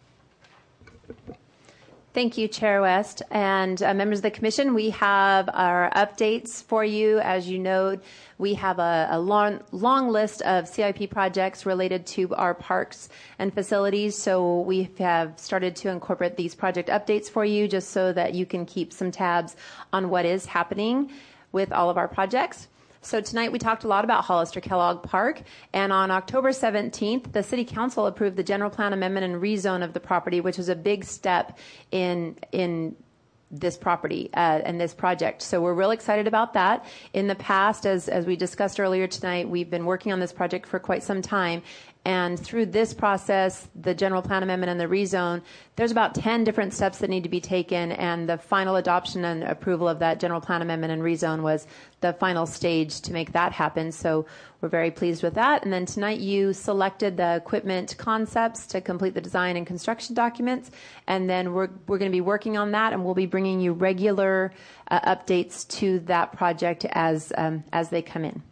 Thank you, Chair West. And members of the Commission, we have our updates for you. As you know, we have a long list of CIP projects related to our parks and facilities. So we have started to incorporate these project updates for you just so that you can keep some tabs on what is happening with all of our projects. So tonight we talked a lot about Hollister Kellogg Park, and on October 17th, the City Council approved the general plan amendment and rezone of the property, which was a big step in this property and this project. So we're real excited about that. In the past, as we discussed earlier tonight, we've been working on this project for quite some time. And through this process, the general plan amendment and the rezone, there's about 10 different steps that need to be taken, and the final adoption and approval of that general plan amendment and rezone was the final stage to make that happen. So we're very pleased with that. And then tonight you selected the equipment concepts to complete the design and construction documents, and then we're going to be working on that, and we'll be bringing you regular updates to that project as they come in.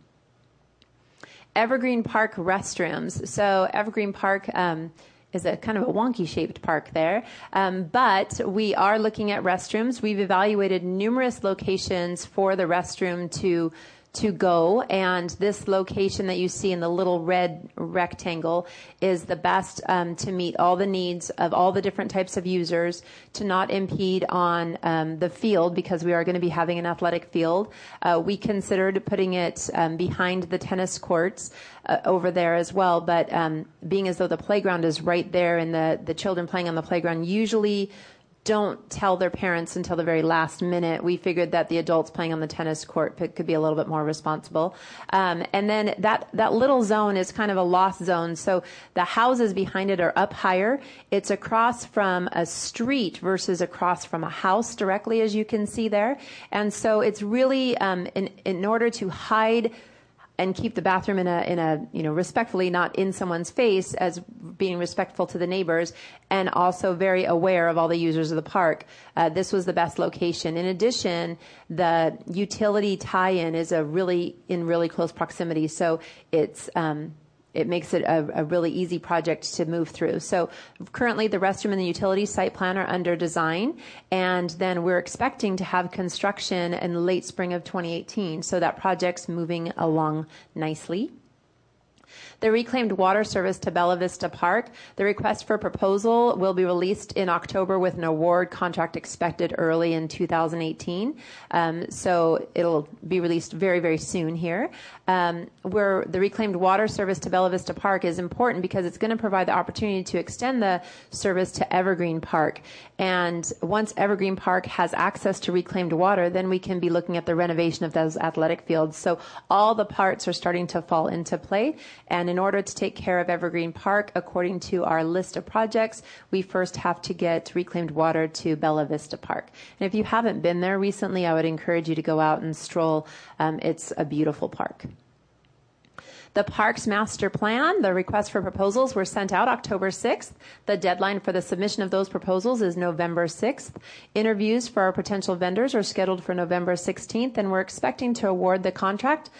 Evergreen Park restrooms. So Evergreen Park is a kind of a wonky shaped park there, but we are looking at restrooms. We've evaluated numerous locations for the restroom to go, and this location that you see in the little red rectangle is the best to meet all the needs of all the different types of users, to not impede on the field, because we are going to be having an athletic field. We considered putting it behind the tennis courts over there as well, but being as though the playground is right there and the children playing on the playground usually don't tell their parents until the very last minute. We figured that the adults playing on the tennis court could be a little bit more responsible. And then that little zone is kind of a lost zone. So the houses behind it are up higher. It's across from a street versus across from a house directly, as you can see there. And so it's really in order to hide and keep the bathroom in a respectfully, not in someone's face, as being respectful to the neighbors, and also very aware of all the users of the park. This was the best location. In addition, the utility tie-in is in really close proximity, so it makes it a really easy project to move through. So currently the restroom and the utility site plan are under design, and then we're expecting to have construction in the late spring of 2018. So that project's moving along nicely. The reclaimed water service to Bella Vista Park. The request for proposal will be released in October with an award contract expected early in 2018. So it'll be released very, very soon here. Where the reclaimed water service to Bella Vista Park is important because it's going to provide the opportunity to extend the service to Evergreen Park. And once Evergreen Park has access to reclaimed water, then we can be looking at the renovation of those athletic fields. So all the parts are starting to fall into play. And in order to take care of Evergreen Park, according to our list of projects, we first have to get reclaimed water to Bella Vista Park. And if you haven't been there recently, I would encourage you to go out and stroll. It's a beautiful park. The Parks Master Plan, the requests for proposals were sent out October 6th. The deadline for the submission of those proposals is November 6th. Interviews for our potential vendors are scheduled for November 16th, and we're expecting to award the contract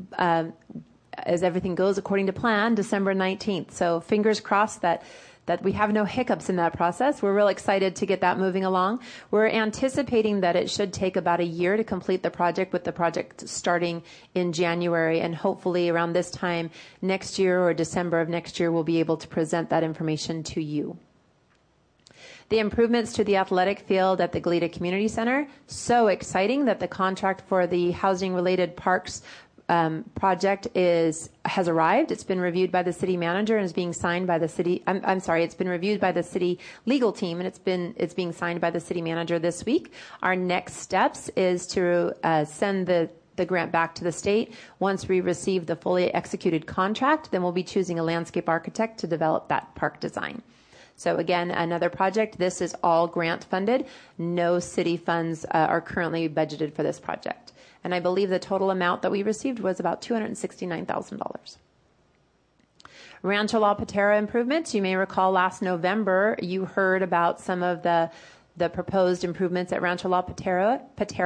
as everything goes according to plan, December 19th. So fingers crossed that we have no hiccups in that process. We're real excited to get that moving along. We're anticipating that it should take about a year to complete the project, with the project starting in January, and hopefully around this time next year or December of next year, we'll be able to present that information to you. The improvements to the athletic field at the Goleta Community Center, so exciting that the contract for the housing-related parks project has arrived. It's been reviewed by the city manager and is being signed by the city. It's been reviewed by the city legal team and it's being signed by the city manager this week. Our next steps is to send the grant back to the state. Once we receive the fully executed contract, then we'll be choosing a landscape architect to develop that park design. So again, another project. This is all grant funded. No city funds are currently budgeted for this project. And I believe the total amount that we received was about $269,000. Rancho La Patera improvements. You may recall last November you heard about some of the proposed improvements at Rancho La Patera.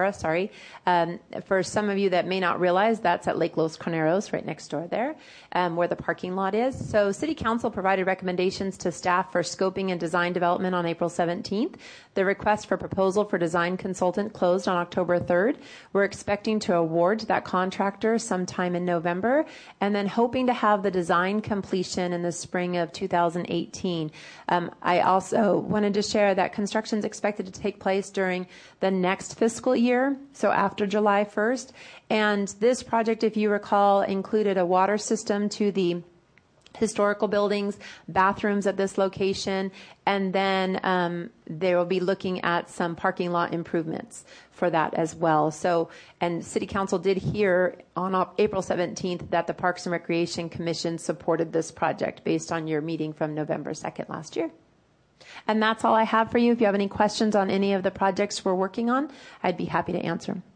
For some of you that may not realize, that's at Lake Los Carneros, right next door there, where the parking lot is. So City Council provided recommendations to staff for scoping and design development on April 17th. The request for proposal for design consultant closed on October 3rd. We're expecting to award that contractor sometime in November, and then hoping to have the design completion in the spring of 2018. I also wanted to share that construction is expected to take place during the next fiscal year, so after July 1st. And this project, if you recall, included a water system to the historical buildings, bathrooms at this location, and then they will be looking at some parking lot improvements for that as well. So, and City Council did hear on April 17th that the Parks and Recreation Commission supported this project based on your meeting from November 2nd last year. And that's all I have for you. If you have any questions on any of the projects we're working on, I'd be happy to answer them.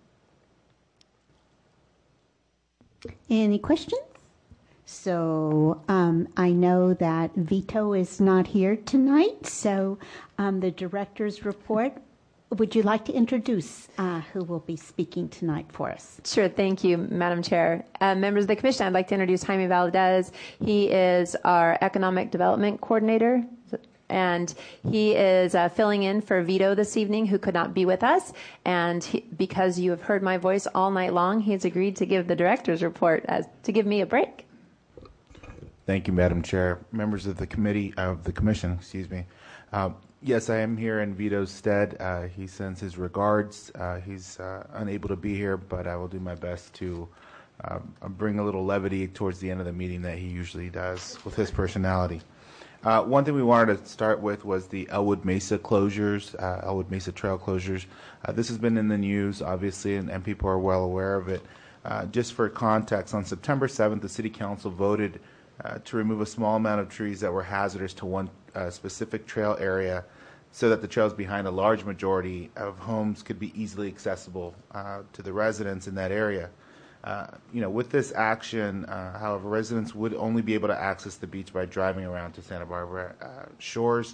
Any questions? So I know that Vito is not here tonight, so the director's report. Would you like to introduce who will be speaking tonight for us? Sure. Thank you, Madam Chair. Members of the Commission, I'd like to introduce Jaime Valdez. He is our Economic Development Coordinator, and he is filling in for Vito this evening, who could not be with us. And because you have heard my voice all night long, he's agreed to give the director's report to give me a break. Thank you, Madam Chair. Members of the commission, excuse me. Yes, I am here in Vito's stead. He sends his regards. He's unable to be here, but I will do my best to bring a little levity towards the end of the meeting that he usually does with his personality. One thing we wanted to start with was the Elwood Mesa closures, Elwood Mesa Trail closures. This has been in the news, obviously, and people are well aware of it. Just for context, on September 7th, the City Council voted to remove a small amount of trees that were hazardous to one specific trail area so that the trails behind a large majority of homes could be easily accessible to the residents in that area. With this action, however, residents would only be able to access the beach by driving around to Santa Barbara shores.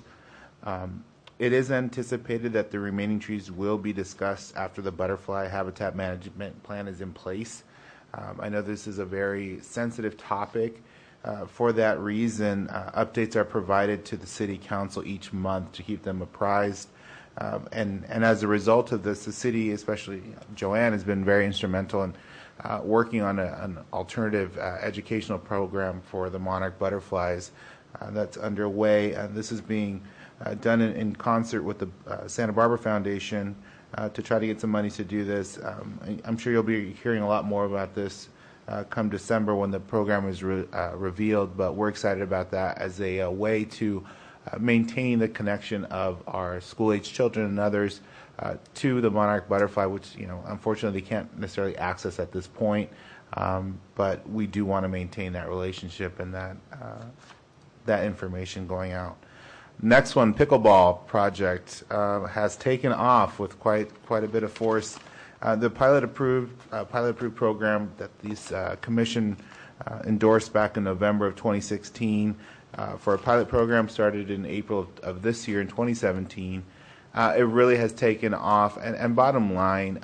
It is anticipated that the remaining trees will be discussed after the butterfly habitat management plan is in place. I know this is a very sensitive topic. For that reason, updates are provided to the City Council each month to keep them apprised. And as a result of this, the city, especially Joanne, has been very instrumental in working on an alternative educational program for the monarch butterflies that's underway. This is being done in concert with the Santa Barbara Foundation to try to get some money to do this. I'm sure you'll be hearing a lot more about this come December when the program is revealed, but we're excited about that as a way to maintain the connection of our school-age children and others to the monarch butterfly, which unfortunately they can't necessarily access at this point, but we do want to maintain that relationship and that information going out. Next one, pickleball project has taken off with quite a bit of force. The pilot approved program that this commission endorsed back in November of 2016 for a pilot program started in April of this year in 2017. It really has taken off, and bottom line,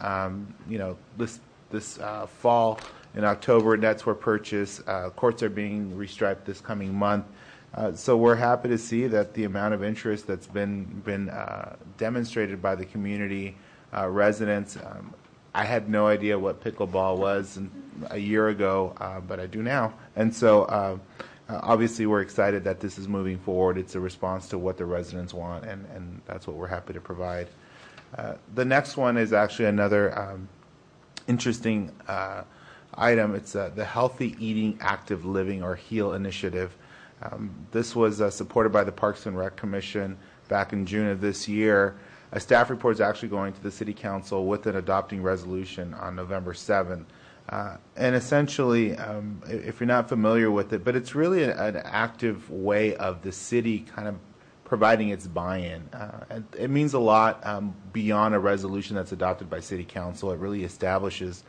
this fall in October, nets were purchased. Courts are being restriped this coming month. So we're happy to see that the amount of interest that's been demonstrated by the community residents. I had no idea what pickleball was a year ago, but I do now. And so Obviously, we're excited that this is moving forward. It's a response to what the residents want, and that's what we're happy to provide. The next one is actually another interesting item. It's the Healthy Eating, Active Living, or HEAL initiative. This was supported by the Parks and Rec Commission back in June of this year. A staff report is actually going to the City Council with an adopting resolution on November 7th. And essentially, if you're not familiar with it, but it's really an active way of the city kind of providing its buy-in. It means a lot beyond a resolution that's adopted by City Council. It really establishes,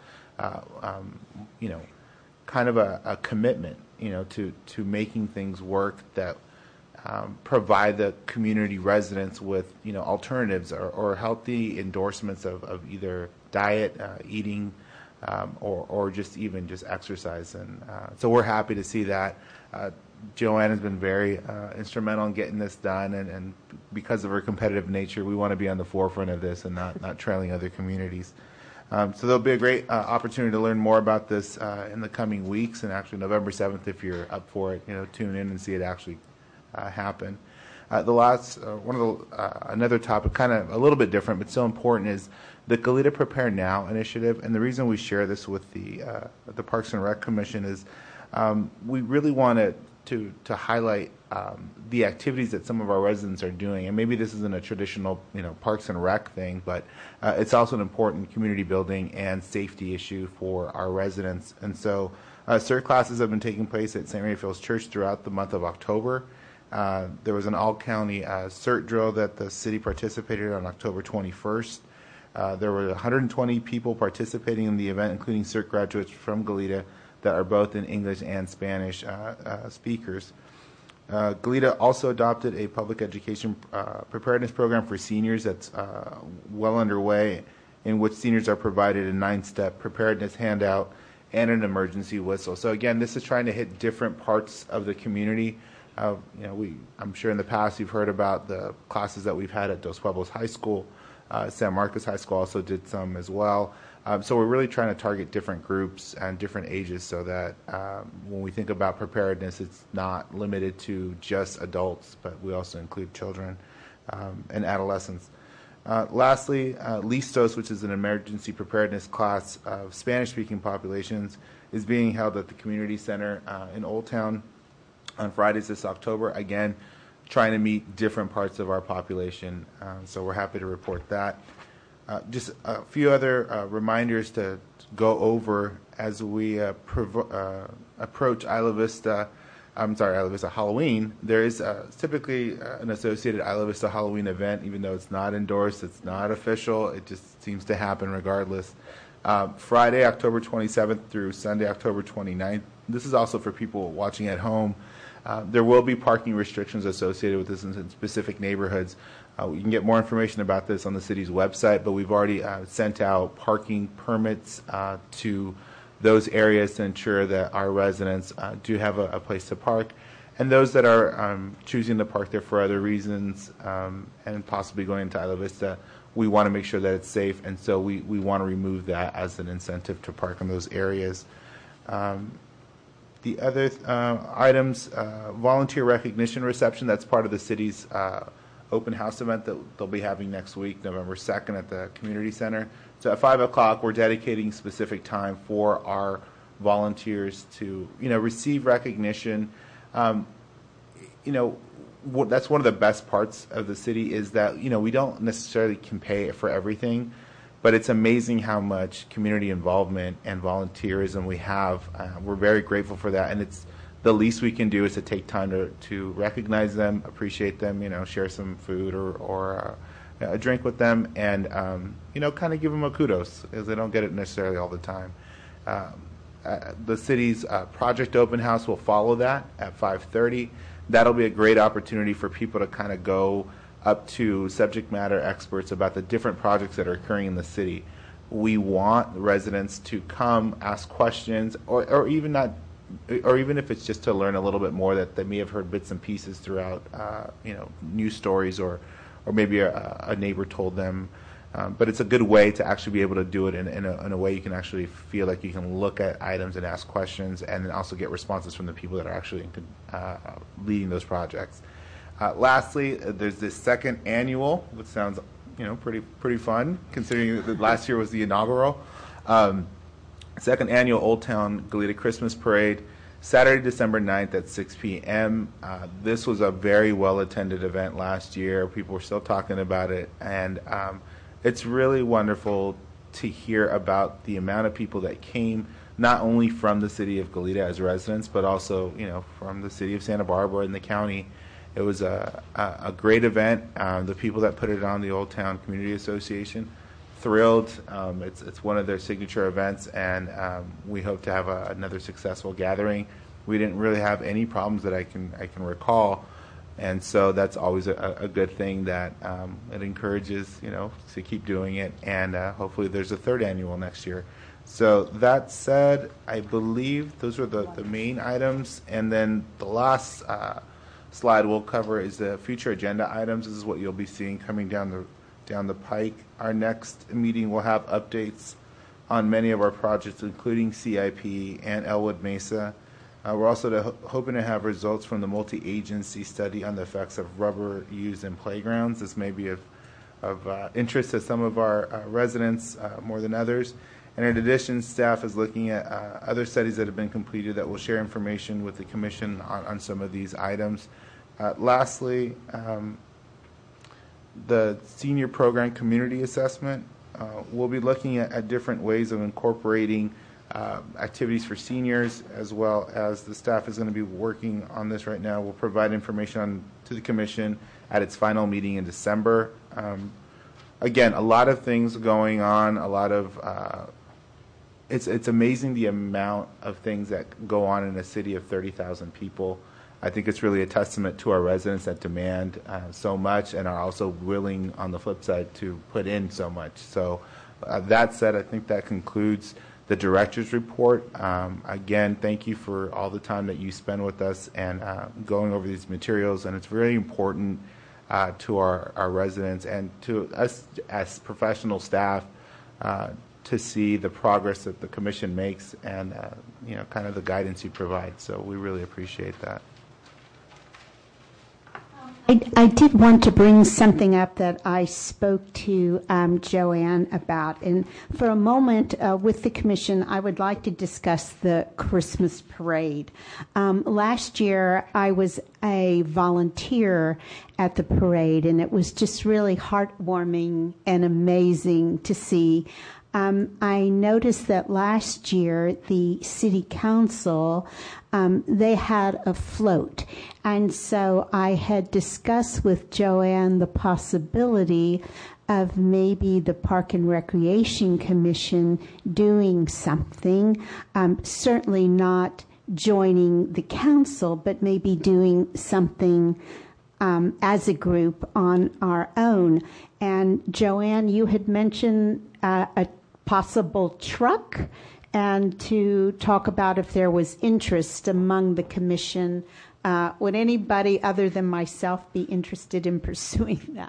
kind of a commitment, to making things work that provide the community residents with, alternatives or healthy endorsements of either diet, eating, or just even just exercise. And so we're happy to see that. Joanne has been very instrumental in getting this done, and because of her competitive nature, we want to be on the forefront of this and not trailing other communities. So there'll be a great opportunity to learn more about this in the coming weeks, and actually November 7th, if you're up for it, tune in and see it actually happen. The last another topic, kind of a little bit different but still important, is the Goleta Prepare Now initiative. And the reason we share this with the Parks and Rec Commission is we really wanted to highlight the activities that some of our residents are doing. And maybe this isn't a traditional Parks and Rec thing, but it's also an important community building and safety issue for our residents. And so CERT classes have been taking place at St. Raphael's Church throughout the month of October. There was an all-county CERT drill that the city participated in on October 21st. There were 120 people participating in the event, including CERT graduates from Goleta that are both in English and Spanish speakers. Goleta also adopted a public education preparedness program for seniors that's well underway, in which seniors are provided a 9-step preparedness handout and an emergency whistle. So again, this is trying to hit different parts of the community. I'm sure in the past you've heard about the classes that we've had at Dos Pueblos High School. San Marcos High School also did some as well. So we're really trying to target different groups and different ages so that when we think about preparedness, it's not limited to just adults, but we also include children and adolescents. Lastly, Listos, which is an emergency preparedness class of Spanish-speaking populations, is being held at the Community Center in Old Town on Fridays this October. Again, trying to meet different parts of our population. So we're happy to report that. Just a few other reminders to go over as we approach Isla Vista Halloween. There is typically an associated Isla Vista Halloween event, even though it's not endorsed, it's not official, it just seems to happen regardless. Friday, October 27th through Sunday, October 29th. This is also for people watching at home. There will be parking restrictions associated with this in specific neighborhoods. You can get more information about this on the city's website, but we've already sent out parking permits to those areas to ensure that our residents do have a place to park. And those that are choosing to park there for other reasons and possibly going into Isla Vista, we want to make sure that it's safe, and so we want to remove that as an incentive to park in those areas. The other items, volunteer recognition reception, that's part of the city's open house event that they'll be having next week, November 2nd at the Community Center. So at 5 o'clock, we're dedicating specific time for our volunteers to, receive recognition. That's one of the best parts of the city is that, we don't necessarily can pay for everything, but it's amazing how much community involvement and volunteerism we have. We're very grateful for that, and it's the least we can do is to take time to recognize them, appreciate them, share some food or a drink with them, and kind of give them a kudos, because they don't get it necessarily all the time. The city's Project Open House will follow that at 5:30. That'll be a great opportunity for people to kind of go up to subject matter experts about the different projects that are occurring in the city. We want residents to come ask questions, or even if it's just to learn a little bit more that they may have heard bits and pieces throughout, news stories, or maybe a neighbor told them But it's a good way to actually be able to do it in a way you can actually feel like you can look at items and ask questions, and then also get responses from the people that are actually leading those projects. Lastly, there's this second annual, which sounds pretty fun, considering that last year was the inaugural. Second annual Old Town Goleta Christmas Parade, Saturday, December 9th at 6 p.m. This was a very well-attended event last year. People were still talking about it, and it's really wonderful to hear about the amount of people that came, not only from the city of Goleta as residents, but also from the city of Santa Barbara and the county. It was a great event. The people that put it on, the Old Town Community Association, thrilled. It's one of their signature events, and we hope to have another successful gathering. We didn't really have any problems that I can recall, and so that's always a good thing that it encourages to keep doing it, and hopefully there's a third annual next year. So that said, I believe those are the main items, and then the last slide we'll cover is the future agenda items. This is what you'll be seeing coming down the pike. Our next meeting will have updates on many of our projects, including CIP and Elwood Mesa. We're also hoping to have results from the multi-agency study on the effects of rubber used in playgrounds. This may be of interest to some of our residents more than others. And in addition, staff is looking at other studies that have been completed that will share information with the Commission on some of these items. Lastly, the senior program community assessment. We'll be looking at different ways of incorporating activities for seniors, as well as the staff is going to be working on this right now. We'll provide information to the Commission at its final meeting in December. Again, a lot of things going on, a lot of it's amazing the amount of things that go on in a city of 30,000 people. I think it's really a testament to our residents that demand so much and are also willing, on the flip side, to put in so much. So that said, I think that concludes the director's report. Again, thank you for all the time that you spend with us and going over these materials. And it's very important to our residents and to us as professional staff to see the progress that the Commission makes and kind of the guidance you provide. So we really appreciate that. I did want to bring something up that I spoke to Joanne about. And for a moment with the Commission, I would like to discuss the Christmas parade. Last year, I was a volunteer at the parade, and it was just really heartwarming and amazing to see. I noticed that last year, the City Council, they had a float. And so I had discussed with Joanne the possibility of maybe the Park and Recreation Commission doing something, certainly not joining the council, but maybe doing something as a group on our own. And Joanne, you had mentioned a possible truck, and to talk about if there was interest among the Commission. Would anybody other than myself be interested in pursuing that?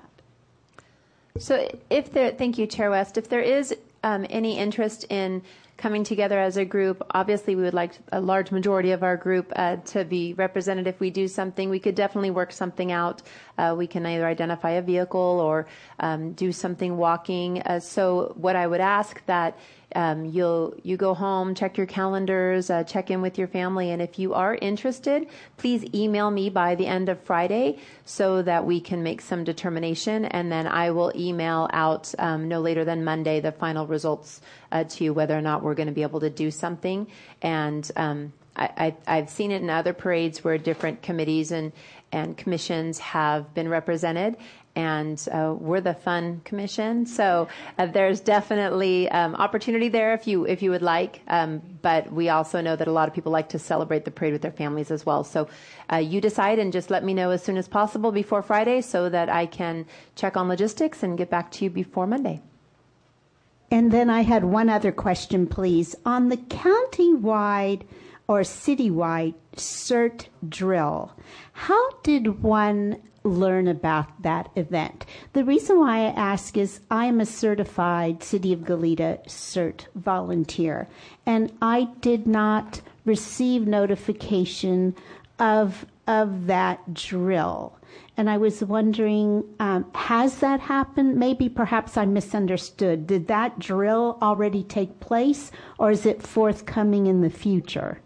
So thank you, Chair West. If there is any interest in coming together as a group, obviously we would like a large majority of our group to be represented. If we do something, we could definitely work something out. We can either identify a vehicle or do something walking. So what I would ask that you go home, check your calendars, check in with your family, and if you are interested, please email me by the end of Friday so that we can make some determination, and then I will email out no later than Monday the final results to you, whether or not we're going to be able to do something. And I've seen it in other parades where different committees and commissions have been represented, and we're the fun commission, so there's definitely opportunity there if you would like. But we also know that a lot of people like to celebrate the parade with their families as well. So you decide and just let me know as soon as possible before Friday so that I can check on logistics and get back to you before Monday. And then I had one other question, please. On the county-wide or citywide CERT drill. How did one learn about that event? The reason why I ask is I am a certified City of Goleta CERT volunteer, and I did not receive notification of that drill. And I was wondering, has that happened? Maybe perhaps I misunderstood. Did that drill already take place, or is it forthcoming in the future?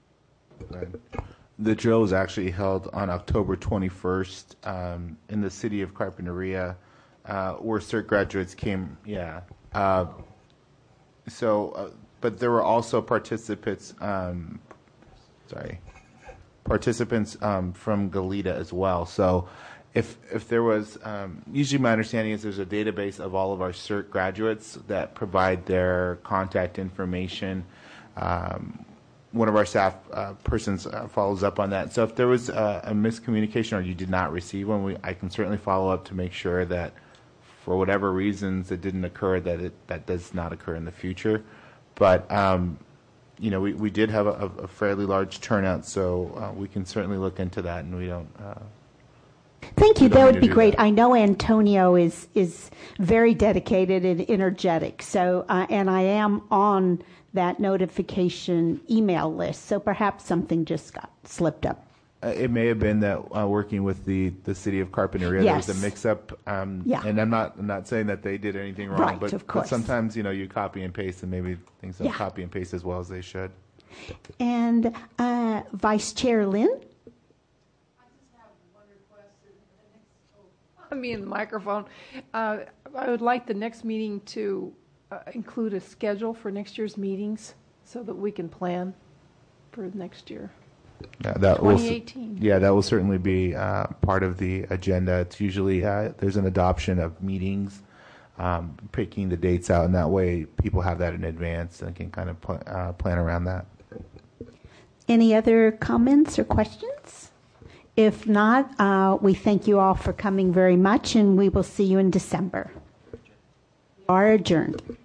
The drill was actually held on October 21st in the city of Carpinteria, where CERT graduates came. Yeah. But there were also participants. Participants from Goleta as well. So if there was, usually my understanding is there's a database of all of our CERT graduates that provide their contact information. One of our staff persons follows up on that. So if there was a miscommunication or you did not receive one, I can certainly follow up to make sure that for whatever reasons it didn't occur, that does not occur in the future. But we did have a fairly large turnout, so we can certainly look into that, and we don't. Thank you. That would be great. I know Antonio is very dedicated and energetic. So, and I am on that notification email list. So perhaps something just got slipped up. It may have been that working with the city of Carpinteria, yes. There was a mix-up. Yeah. And I'm not saying that they did anything wrong, right, but, of course. But sometimes you copy and paste, and maybe things don't copy and paste as well as they should. And Vice Chair Lynn. Let me in the microphone. I would like the next meeting to include a schedule for next year's meetings so that we can plan for next year. Yeah, that 2018. That will certainly be part of the agenda. It's usually there's an adoption of meetings, picking the dates out, and that way people have that in advance and can kind of plan around that. Any other comments or questions? If not, we thank you all for coming very much, and we will see you in December. We are adjourned.